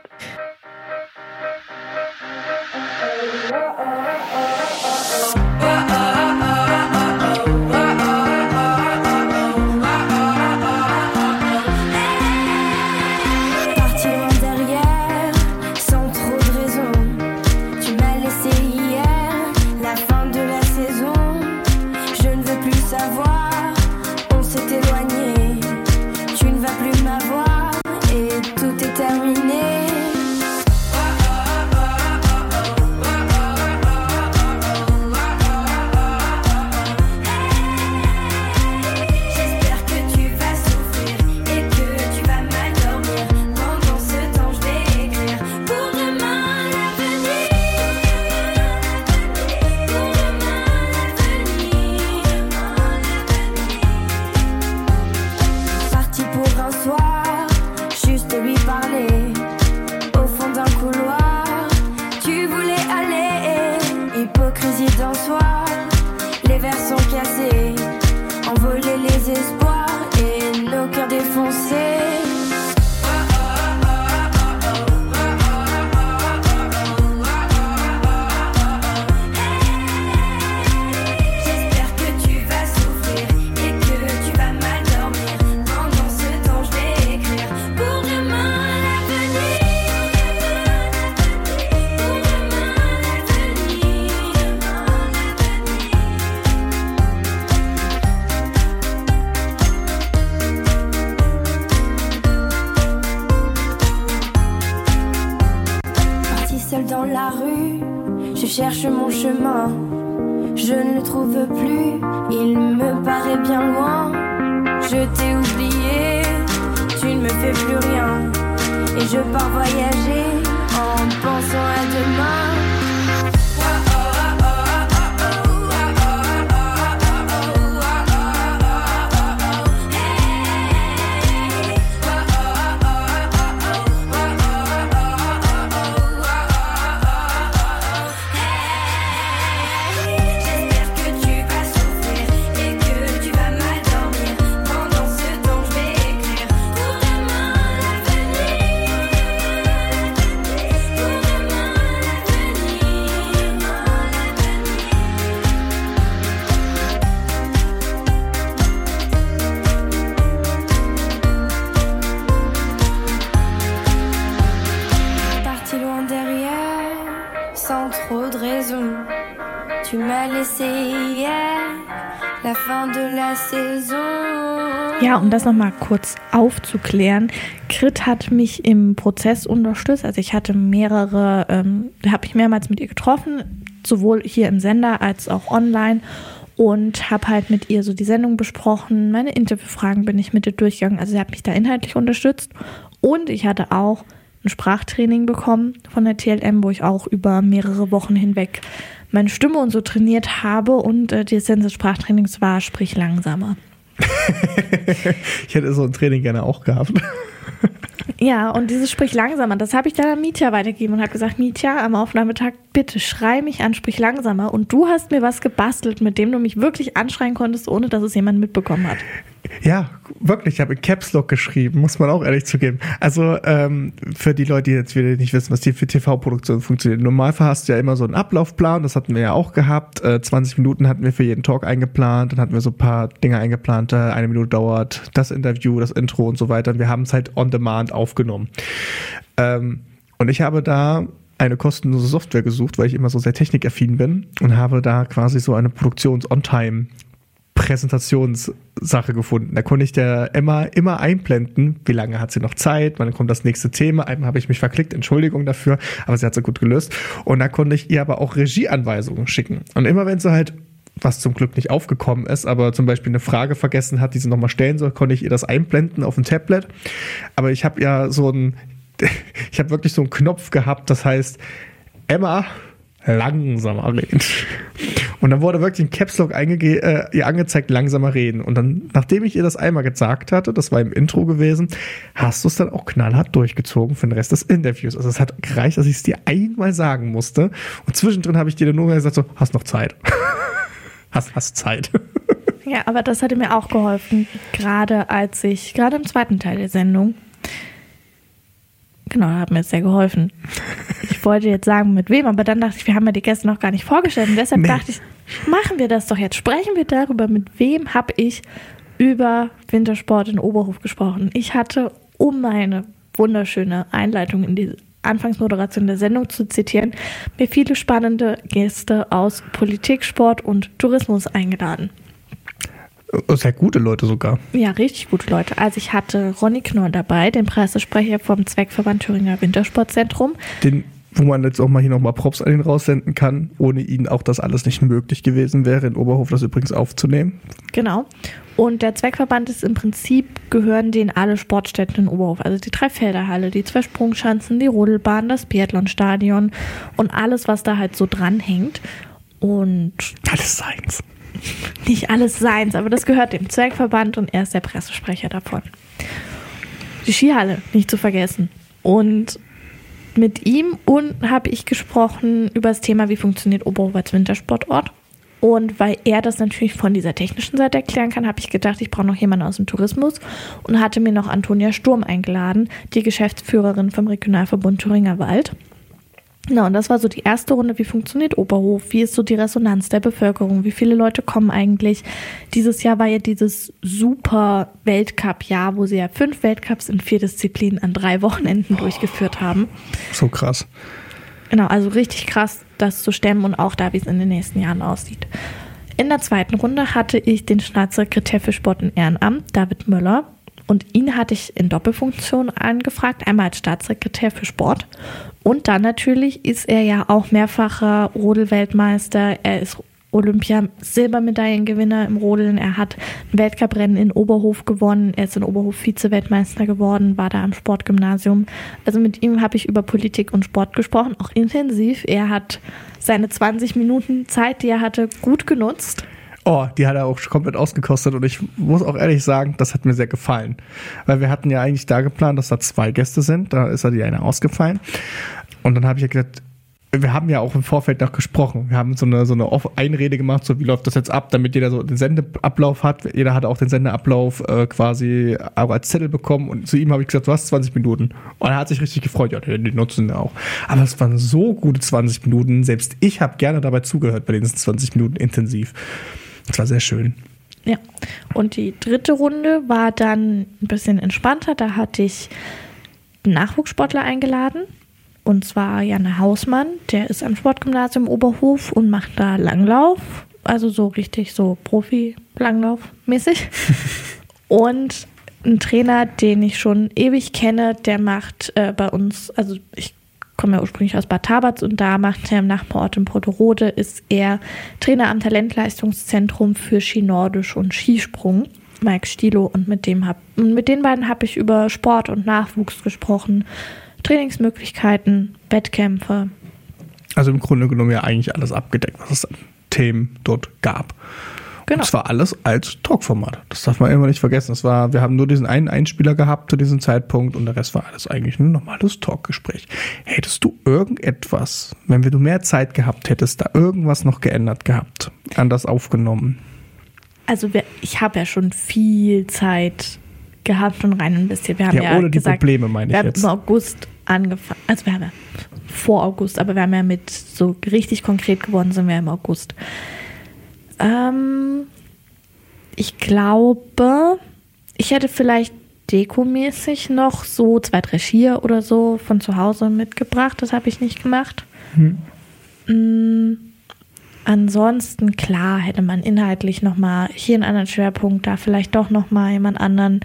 Terminé. soir, les verres sont cassés, envoler les espoirs et nos cœurs défoncés. Dans la rue, je cherche mon chemin, je ne le trouve plus, il me paraît bien loin. Je t'ai oublié, tu ne me fais plus rien, et je pars voyager en pensant à demain. Tu m'as laissé hier, la fin de la Saison. Ja, um das nochmal kurz aufzuklären, Krit hat mich im Prozess unterstützt. Also ich hatte mehrere, ähm, habe ich mehrmals mit ihr getroffen, sowohl hier im Sender als auch online, und habe halt mit ihr so die Sendung besprochen. Meine Interviewfragen bin ich mit ihr durchgegangen. Also sie hat mich da inhaltlich unterstützt, und ich hatte auch ein Sprachtraining bekommen von der T L M, wo ich auch über mehrere Wochen hinweg meine Stimme und so trainiert habe, und äh, die Essenz des Sprachtrainings war: sprich langsamer. Ich hätte so ein Training gerne auch gehabt. Ja, und dieses Sprich langsamer, das habe ich dann an Mietja weitergegeben und habe gesagt: Mietja, am Aufnahmetag, bitte schrei mich an, sprich langsamer. Und du hast mir was gebastelt, mit dem du mich wirklich anschreien konntest, ohne dass es jemand mitbekommen hat. Ja, wirklich, ich habe in Caps Lock geschrieben, muss man auch ehrlich zugeben. Also ähm, für die Leute, die jetzt wieder nicht wissen, was die für T V-Produktion funktioniert. Im Normalfall hast du ja immer so einen Ablaufplan, das hatten wir ja auch gehabt. Äh, zwanzig Minuten hatten wir für jeden Talk eingeplant, dann hatten wir so ein paar Dinge eingeplant, äh, eine Minute dauert das Interview, das Intro und so weiter. Und wir haben es halt on demand aufgenommen. Ähm, und ich habe da eine kostenlose Software gesucht, weil ich immer so sehr technikaffin bin, und habe da quasi so eine Produktions-On-Time Präsentationssache gefunden. Da konnte ich der Emma immer einblenden, wie lange hat sie noch Zeit, wann kommt das nächste Thema. Einmal habe ich mich verklickt, Entschuldigung dafür, aber sie hat es gut gelöst. Und da konnte ich ihr aber auch Regieanweisungen schicken. Und immer wenn sie halt, was zum Glück nicht aufgekommen ist, aber zum Beispiel eine Frage vergessen hat, die sie nochmal stellen soll, konnte ich ihr das einblenden auf dem Tablet. Aber ich habe ja so ein, ich habe wirklich so einen Knopf gehabt, das heißt, Emma, langsamer reden. Und dann wurde wirklich ein Caps Lock eingege- äh, ihr angezeigt, langsamer reden. Und dann, nachdem ich ihr das einmal gesagt hatte, das war im Intro gewesen, hast du es dann auch knallhart durchgezogen für den Rest des Interviews. Also es hat gereicht, dass ich es dir einmal sagen musste. Und zwischendrin habe ich dir dann nur gesagt, so, hast noch Zeit. hast, hast Zeit. Ja, aber das hatte mir auch geholfen, gerade als ich, gerade im zweiten Teil der Sendung, genau, hat mir sehr geholfen. Ich wollte jetzt sagen, mit wem, aber dann dachte ich, wir haben ja die Gäste noch gar nicht vorgestellt. Und deshalb nee. dachte ich, machen wir das doch jetzt. Sprechen wir darüber, mit wem habe ich über Wintersport in Oberhof gesprochen. Ich hatte, um meine wunderschöne Einleitung in die Anfangsmoderation der Sendung zu zitieren, mir viele spannende Gäste aus Politik, Sport und Tourismus eingeladen. Sehr gute Leute sogar. Ja, richtig gute Leute. Also ich hatte Ronny Knorr dabei, den Pressesprecher vom Zweckverband Thüringer Wintersportzentrum. Den, wo man jetzt auch mal hier nochmal Props an ihn raussenden kann. Ohne ihn auch das alles nicht möglich gewesen wäre, in Oberhof das übrigens aufzunehmen. Genau. Und der Zweckverband ist im Prinzip, gehören denen alle Sportstätten in Oberhof. Also die Dreifelderhalle, die zwei Sprungschanzen, die Rodelbahn, das Biathlonstadion und alles, was da halt so dranhängt. Und alles seins. Nicht alles seins, aber das gehört dem Zweckverband und er ist der Pressesprecher davon. Die Skihalle, nicht zu vergessen. Und mit ihm und habe ich gesprochen über das Thema, wie funktioniert Oberhof als Wintersportort. Und weil er das natürlich von dieser technischen Seite erklären kann, habe ich gedacht, ich brauche noch jemanden aus dem Tourismus und hatte mir noch Antonia Sturm eingeladen, die Geschäftsführerin vom Regionalverbund Thüringer Wald. Na, und das war so die erste Runde. Wie funktioniert Oberhof? Wie ist so die Resonanz der Bevölkerung? Wie viele Leute kommen eigentlich? Dieses Jahr war ja dieses super Weltcup-Jahr, wo sie ja fünf Weltcups in vier Disziplinen an drei Wochenenden oh, durchgeführt haben. So krass. Genau, also richtig krass, das zu stemmen und auch da, wie es in den nächsten Jahren aussieht. In der zweiten Runde hatte ich den Staatssekretär für Sport und Ehrenamt, David Möller. Und ihn hatte ich in Doppelfunktion angefragt, einmal als Staatssekretär für Sport. Und dann natürlich ist er ja auch mehrfacher Rodel-Weltmeister. Er ist Olympia-Silbermedaillengewinner im Rodeln. Er hat ein Weltcuprennen in Oberhof gewonnen. Er ist in Oberhof Vize-Weltmeister geworden, war da am Sportgymnasium. Also mit ihm habe ich über Politik und Sport gesprochen, auch intensiv. Er hat seine zwanzig Minuten Zeit, die er hatte, gut genutzt. Oh, die hat er auch komplett ausgekostet und ich muss auch ehrlich sagen, das hat mir sehr gefallen. Weil wir hatten ja eigentlich da geplant, dass da zwei Gäste sind, da ist ja die eine ausgefallen. Und dann habe ich ja gesagt, wir haben ja auch im Vorfeld noch gesprochen. Wir haben so eine, so eine Einrede gemacht, so wie läuft das jetzt ab, damit jeder so den Sendeablauf hat. Jeder hat auch den Sendeablauf äh, quasi auch als Zettel bekommen und zu ihm habe ich gesagt, du hast zwanzig Minuten. Und er hat sich richtig gefreut, ja, die nutzen wir auch. Aber es waren so gute zwanzig Minuten, selbst ich habe gerne dabei zugehört bei diesen zwanzig Minuten intensiv. Das war sehr schön. Ja, und die dritte Runde war dann ein bisschen entspannter. Da hatte ich einen Nachwuchssportler eingeladen. Und zwar Janne Hausmann, der ist am Sportgymnasium Oberhof und macht da Langlauf, also so richtig so Profi-Langlauf-mäßig. Und ein Trainer, den ich schon ewig kenne, der macht äh, bei uns, also ich komme ja ursprünglich aus Bad Tabatz und da macht er im Nachbarort in Porterode, ist er Trainer am Talentleistungszentrum für Skinordisch und Skisprung, Mike Stilo, und mit dem hab, mit den beiden habe ich über Sport und Nachwuchs gesprochen, Trainingsmöglichkeiten, Wettkämpfe. Also im Grunde genommen ja eigentlich alles abgedeckt, was es an Themen dort gab. Genau. Und zwar alles als Talkformat. Das darf man immer nicht vergessen. Das war, wir haben nur diesen einen Einspieler gehabt zu diesem Zeitpunkt und der Rest war alles eigentlich ein normales Talkgespräch. Hättest du irgendetwas, wenn du mehr Zeit gehabt hättest, da irgendwas noch geändert gehabt, anders aufgenommen? Also wir, ich habe ja schon viel Zeit gehabt und rein investiert. Wir haben ja, ja ohne die gesagt, Probleme meine ich wir jetzt. Wir haben im August angefangen, also wir haben ja vor August, aber wir haben ja mit so richtig konkret geworden sind wir im August. Ähm, ich glaube, ich hätte vielleicht dekomäßig noch so zwei, drei Skier oder so von zu Hause mitgebracht. Das habe ich nicht gemacht. Hm. Mhm. Ansonsten, klar, hätte man inhaltlich nochmal hier einen anderen Schwerpunkt, da vielleicht doch nochmal jemand anderen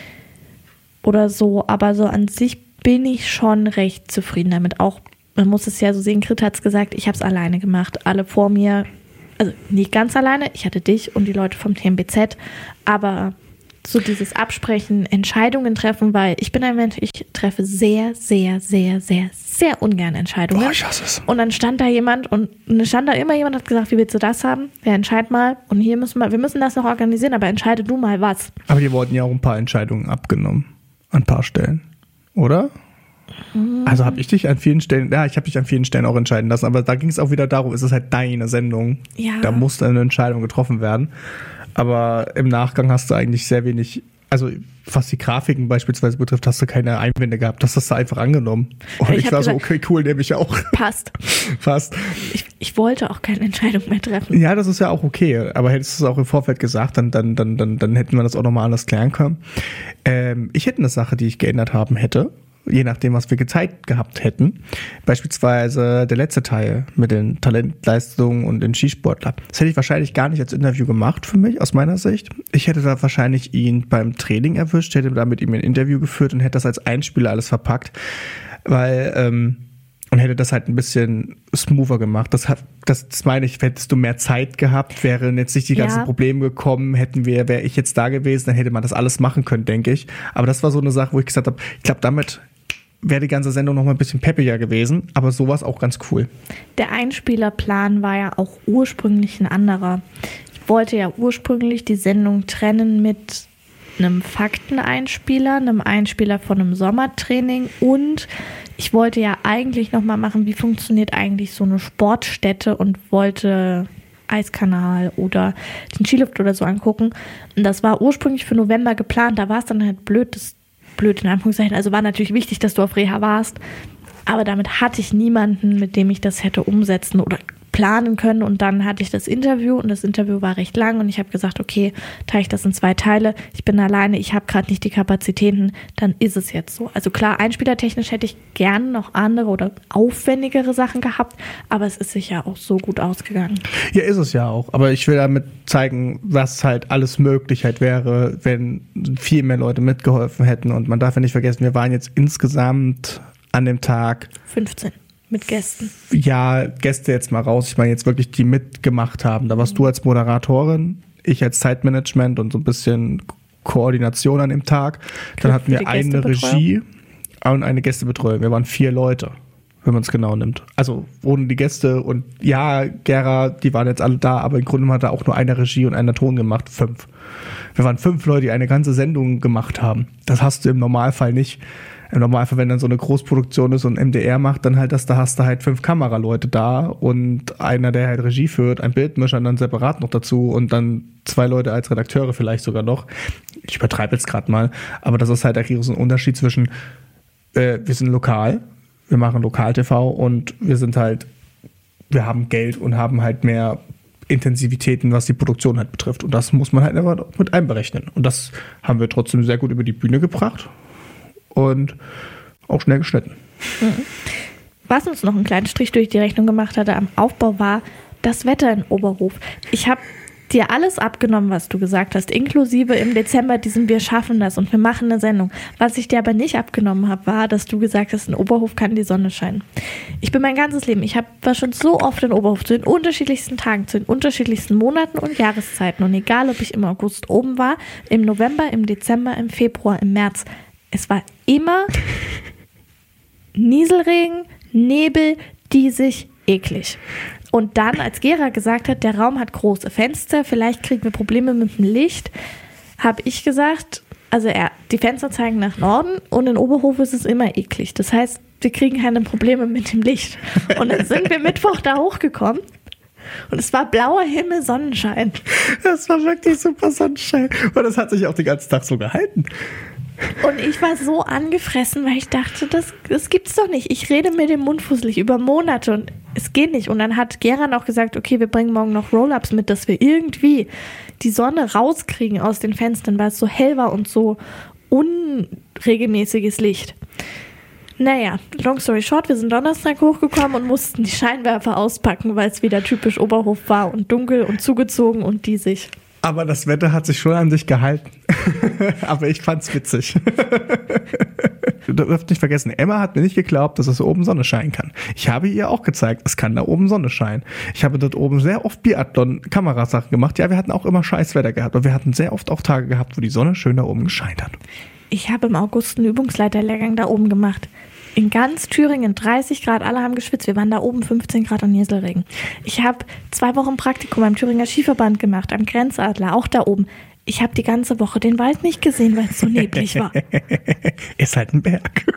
oder so. Aber so an sich bin ich schon recht zufrieden damit. Auch, man muss es ja so sehen, Grit hat es gesagt, ich habe es alleine gemacht. Alle vor mir, also nicht ganz alleine, ich hatte dich und die Leute vom T M B Z, aber so dieses Absprechen, Entscheidungen treffen, weil ich bin ein Mensch, ich treffe sehr, sehr, sehr, sehr, sehr ungern Entscheidungen. Boah, ich hasse es. Und dann stand da jemand und dann stand da immer jemand und hat gesagt, wie willst du das haben? Ja, entscheid mal. Und hier müssen wir, wir müssen das noch organisieren, aber entscheide du mal was. Aber die wurden ja auch ein paar Entscheidungen abgenommen. An ein paar Stellen. Oder? Mhm. Also habe ich dich an vielen Stellen, ja, ich habe dich an vielen Stellen auch entscheiden lassen, aber da ging es auch wieder darum, es ist halt deine Sendung. Ja. Da muss eine Entscheidung getroffen werden. Aber im Nachgang hast du eigentlich sehr wenig, also was die Grafiken beispielsweise betrifft, hast du keine Einwände gehabt. Das hast du einfach angenommen. Und ich, ich war gesagt, so, okay, cool, nehme ich auch. Passt. Passt. Ich, ich wollte auch keine Entscheidung mehr treffen. Ja, das ist ja auch okay. Aber hättest du es auch im Vorfeld gesagt, dann, dann, dann, dann, dann hätten wir das auch nochmal anders klären können. Ähm, ich hätte eine Sache, die ich geändert haben hätte. Je nachdem, was wir gezeigt gehabt hätten. Beispielsweise der letzte Teil mit den Talentleistungen und den Skisportler. Das hätte ich wahrscheinlich gar nicht als Interview gemacht für mich, aus meiner Sicht. Ich hätte da wahrscheinlich ihn beim Training erwischt, hätte da mit ihm ein Interview geführt und hätte das als Einspieler alles verpackt. Weil, ähm, und hätte das halt ein bisschen smoother gemacht. Das, hat, das, das meine ich, hättest du mehr Zeit gehabt, wären jetzt nicht die ganzen ja. Probleme gekommen, hätten wir, wäre ich jetzt da gewesen, dann hätte man das alles machen können, denke ich. Aber das war so eine Sache, wo ich gesagt habe, ich glaube, damit wäre die ganze Sendung noch mal ein bisschen peppiger gewesen, aber sowas auch ganz cool. Der Einspielerplan war ja auch ursprünglich ein anderer. Ich wollte ja ursprünglich die Sendung trennen mit einem Fakteneinspieler, einem Einspieler von einem Sommertraining und ich wollte ja eigentlich noch mal machen, wie funktioniert eigentlich so eine Sportstätte und wollte Eiskanal oder den Skilift oder so angucken. Und das war ursprünglich für November geplant. Da war es dann halt blöd, das blöd in Anführungszeichen. Also war natürlich wichtig, dass du auf Reha warst. Aber damit hatte ich niemanden, mit dem ich das hätte umsetzen oder planen können. Und dann hatte ich das Interview und das Interview war recht lang und ich habe gesagt, okay, teile ich das in zwei Teile. Ich bin alleine, ich habe gerade nicht die Kapazitäten, dann ist es jetzt so. Also klar, einspielertechnisch hätte ich gerne noch andere oder aufwendigere Sachen gehabt, aber es ist sicher auch so gut ausgegangen. Ja, ist es ja auch. Aber ich will damit zeigen, was halt alles Möglichkeit wäre, wenn viel mehr Leute mitgeholfen hätten. Und man darf ja nicht vergessen, wir waren jetzt insgesamt an dem Tag fünfzehn. Mit Gästen. Ja, Gäste jetzt mal raus. Ich meine jetzt wirklich, die mitgemacht haben. Da warst mhm. du als Moderatorin, ich als Zeitmanagement und so ein bisschen Koordination an dem Tag. Dann hatten wir eine Regie und eine Gästebetreuung. Wir waren vier Leute, wenn man es genau nimmt. Also ohne die Gäste und ja, Gera, die waren jetzt alle da, aber im Grunde hat er auch nur eine Regie und einen Ton gemacht. Fünf. Wir waren fünf Leute, die eine ganze Sendung gemacht haben. Das hast du im Normalfall nicht. Im Normalfall, wenn dann so eine Großproduktion ist und M D R macht, dann halt, dass da hast du halt fünf Kameraleute da und einer, der halt Regie führt, ein Bildmischer dann separat noch dazu und dann zwei Leute als Redakteure vielleicht sogar noch. Ich übertreibe jetzt gerade mal, aber das ist halt der riesen Unterschied zwischen, äh, wir sind lokal, wir machen Lokal-T V und wir sind halt, wir haben Geld und haben halt mehr Intensivitäten, was die Produktion halt betrifft. Und das muss man halt immer mit einberechnen. Und das haben wir trotzdem sehr gut über die Bühne gebracht. Und auch schnell geschnitten. Was uns noch einen kleinen Strich durch die Rechnung gemacht hatte am Aufbau, war das Wetter in Oberhof. Ich habe dir alles abgenommen, was du gesagt hast, inklusive im Dezember diesen Wir schaffen das und wir machen eine Sendung. Was ich dir aber nicht abgenommen habe, war, dass du gesagt hast, in Oberhof kann die Sonne scheinen. Ich bin mein ganzes Leben, ich hab, war schon so oft in Oberhof, zu den unterschiedlichsten Tagen, zu den unterschiedlichsten Monaten und Jahreszeiten. Und egal, ob ich im August oben war, im November, im Dezember, im Februar, im März, es war immer Nieselregen, Nebel, diesig, eklig. Und dann, als Gera gesagt hat, der Raum hat große Fenster, vielleicht kriegen wir Probleme mit dem Licht, habe ich gesagt, also er, die Fenster zeigen nach Norden und in Oberhof ist es immer eklig. Das heißt, wir kriegen keine Probleme mit dem Licht. Und dann sind wir Mittwoch da hochgekommen. Und es war blauer Himmel, Sonnenschein. Das war wirklich super Sonnenschein. Und das hat sich auch den ganzen Tag so gehalten. Und ich war so angefressen, weil ich dachte, das, das gibt's doch nicht. Ich rede mit dem Mund fusselig über Monate und es geht nicht. Und dann hat Geran auch gesagt, okay, wir bringen morgen noch Roll-Ups mit, dass wir irgendwie die Sonne rauskriegen aus den Fenstern, weil es so hell war und so unregelmäßiges Licht. Naja, long story short, wir sind Donnerstag hochgekommen und mussten die Scheinwerfer auspacken, weil es wieder typisch Oberhof war und dunkel und zugezogen und diesig. Aber das Wetter hat sich schon an sich gehalten. Aber ich fand's witzig. Du darfst nicht vergessen, Emma hat mir nicht geglaubt, dass es oben Sonne scheinen kann. Ich habe ihr auch gezeigt, es kann da oben Sonne scheinen. Ich habe dort oben sehr oft Biathlon-Kamerasachen gemacht. Ja, wir hatten auch immer scheiß Wetter gehabt, aber wir hatten sehr oft auch Tage gehabt, wo die Sonne schön da oben gescheint hat. Ich habe im August einen Übungsleiterlehrgang da oben gemacht. In ganz Thüringen dreißig Grad, alle haben geschwitzt. Wir waren da oben fünfzehn Grad und Nieselregen. Ich habe zwei Wochen Praktikum am Thüringer Skiverband gemacht, am Grenzadler, auch da oben. Ich habe die ganze Woche den Wald nicht gesehen, weil es so neblig war. Ist halt ein Berg.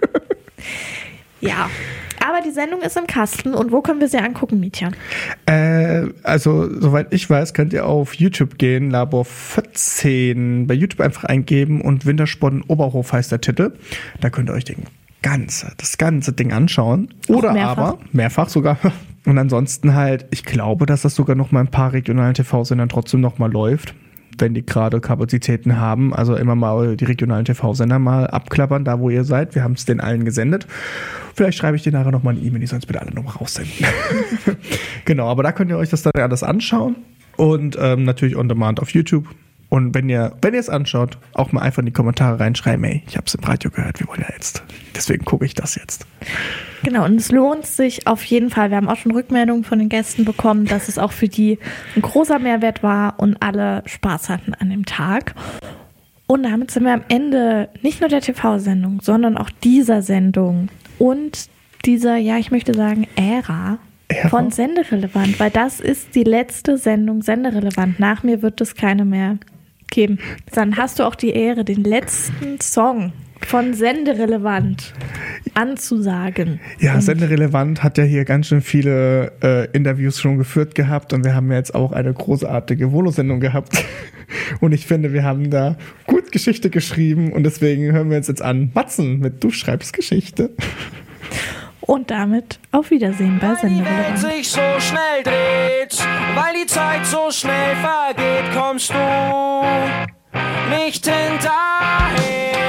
Ja, aber die Sendung ist im Kasten. Und wo können wir sie angucken, Mietja? Äh, also, soweit ich weiß, könnt ihr auf YouTube gehen, Labor vierzehn, bei YouTube einfach eingeben und Wintersport in Oberhof heißt der Titel. Da könnt ihr euch den ganze, das ganze Ding anschauen. Oder mehrfach. aber, mehrfach sogar. Und ansonsten halt, ich glaube, dass das sogar noch mal ein paar regionalen T V-Sendern trotzdem noch mal läuft, wenn die gerade Kapazitäten haben. Also immer mal die regionalen T V-Sender mal abklappern, da wo ihr seid. Wir haben es den allen gesendet. Vielleicht schreibe ich dir nachher noch mal eine E-Mail, die sollen es bitte alle noch mal raussenden. Genau, aber da könnt ihr euch das dann alles anschauen. Und ähm, natürlich on demand auf YouTube. Und wenn ihr wenn ihr es anschaut, auch mal einfach in die Kommentare reinschreiben, ey, ich habe es im Radio gehört, wir wollen ja jetzt. Deswegen gucke ich das jetzt. Genau, und es lohnt sich auf jeden Fall. Wir haben auch schon Rückmeldungen von den Gästen bekommen, dass es auch für die ein großer Mehrwert war und alle Spaß hatten an dem Tag. Und damit sind wir am Ende nicht nur der T V-Sendung, sondern auch dieser Sendung und dieser, ja, ich möchte sagen, Ära. Ära? Von Senderelevant, weil das ist die letzte Sendung Senderelevant. Nach mir wird es keine mehr geben. Dann hast du auch die Ehre, den letzten Song von senderelevant anzusagen. Ja, Und senderelevant hat ja hier ganz schön viele äh, Interviews schon geführt gehabt und wir haben jetzt auch eine großartige Volo-Sendung gehabt. Und ich finde, wir haben da gut Geschichte geschrieben und deswegen hören wir uns jetzt an Matzen mit Du schreibst Geschichte. Und damit auf Wiedersehen bei Weil die Welt Senderelevant. sich so schnell dreht, weil die Zeit so schnell vergeht, kommst du nicht hinterher.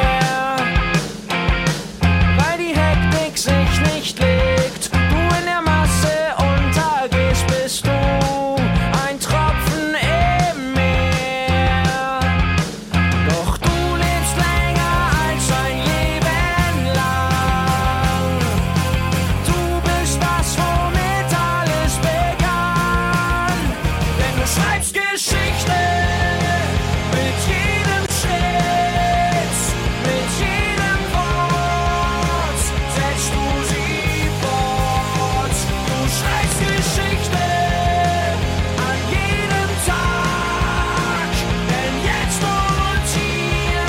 Weil die Hektik sich nicht legt, du in der Masse untergehst, bist du ein Tropfen im Meer. Doch du lebst länger als ein Leben lang. Du bist das, womit alles begann. Denn du schreibst Geschichte mit jedem Schritt, mit jedem Wort setzt du sie fort. Du schreibst Geschichte an jedem Tag, denn jetzt und hier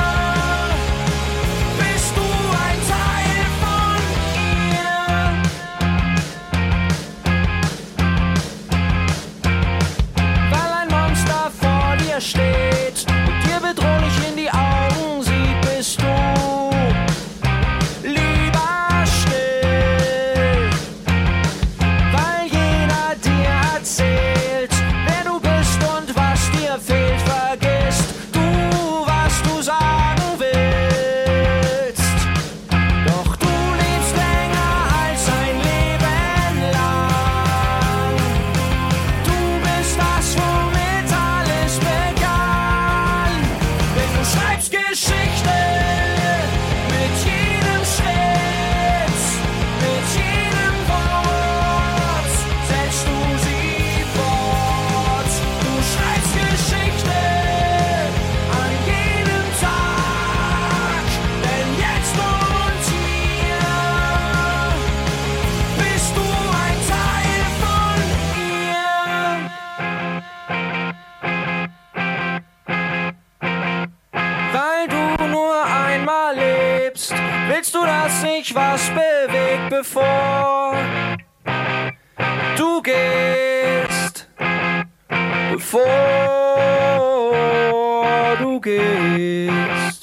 bist du ein Teil von ihr. Weil ein Monster vor dir steht und dir bedrohlich in die Augen sieht, bist du lieber still. Weil jeder dir erzählt, wer du bist und was dir fehlt, vergisst du, was du sagen willst. Doch du lebst länger als ein Leben lang. Du bist das, womit alles begann. Denn du schreibst Geschichte mit jedem Schritt, mit jedem Wort setzt du sie fort. Du schreibst Geschichte an jedem Tag, denn jetzt und hier bist du ein Teil von ihr. Weil du nur einmal lebst, willst du, dass sich was bewegt, bevor du gehst. Bevor du gehst.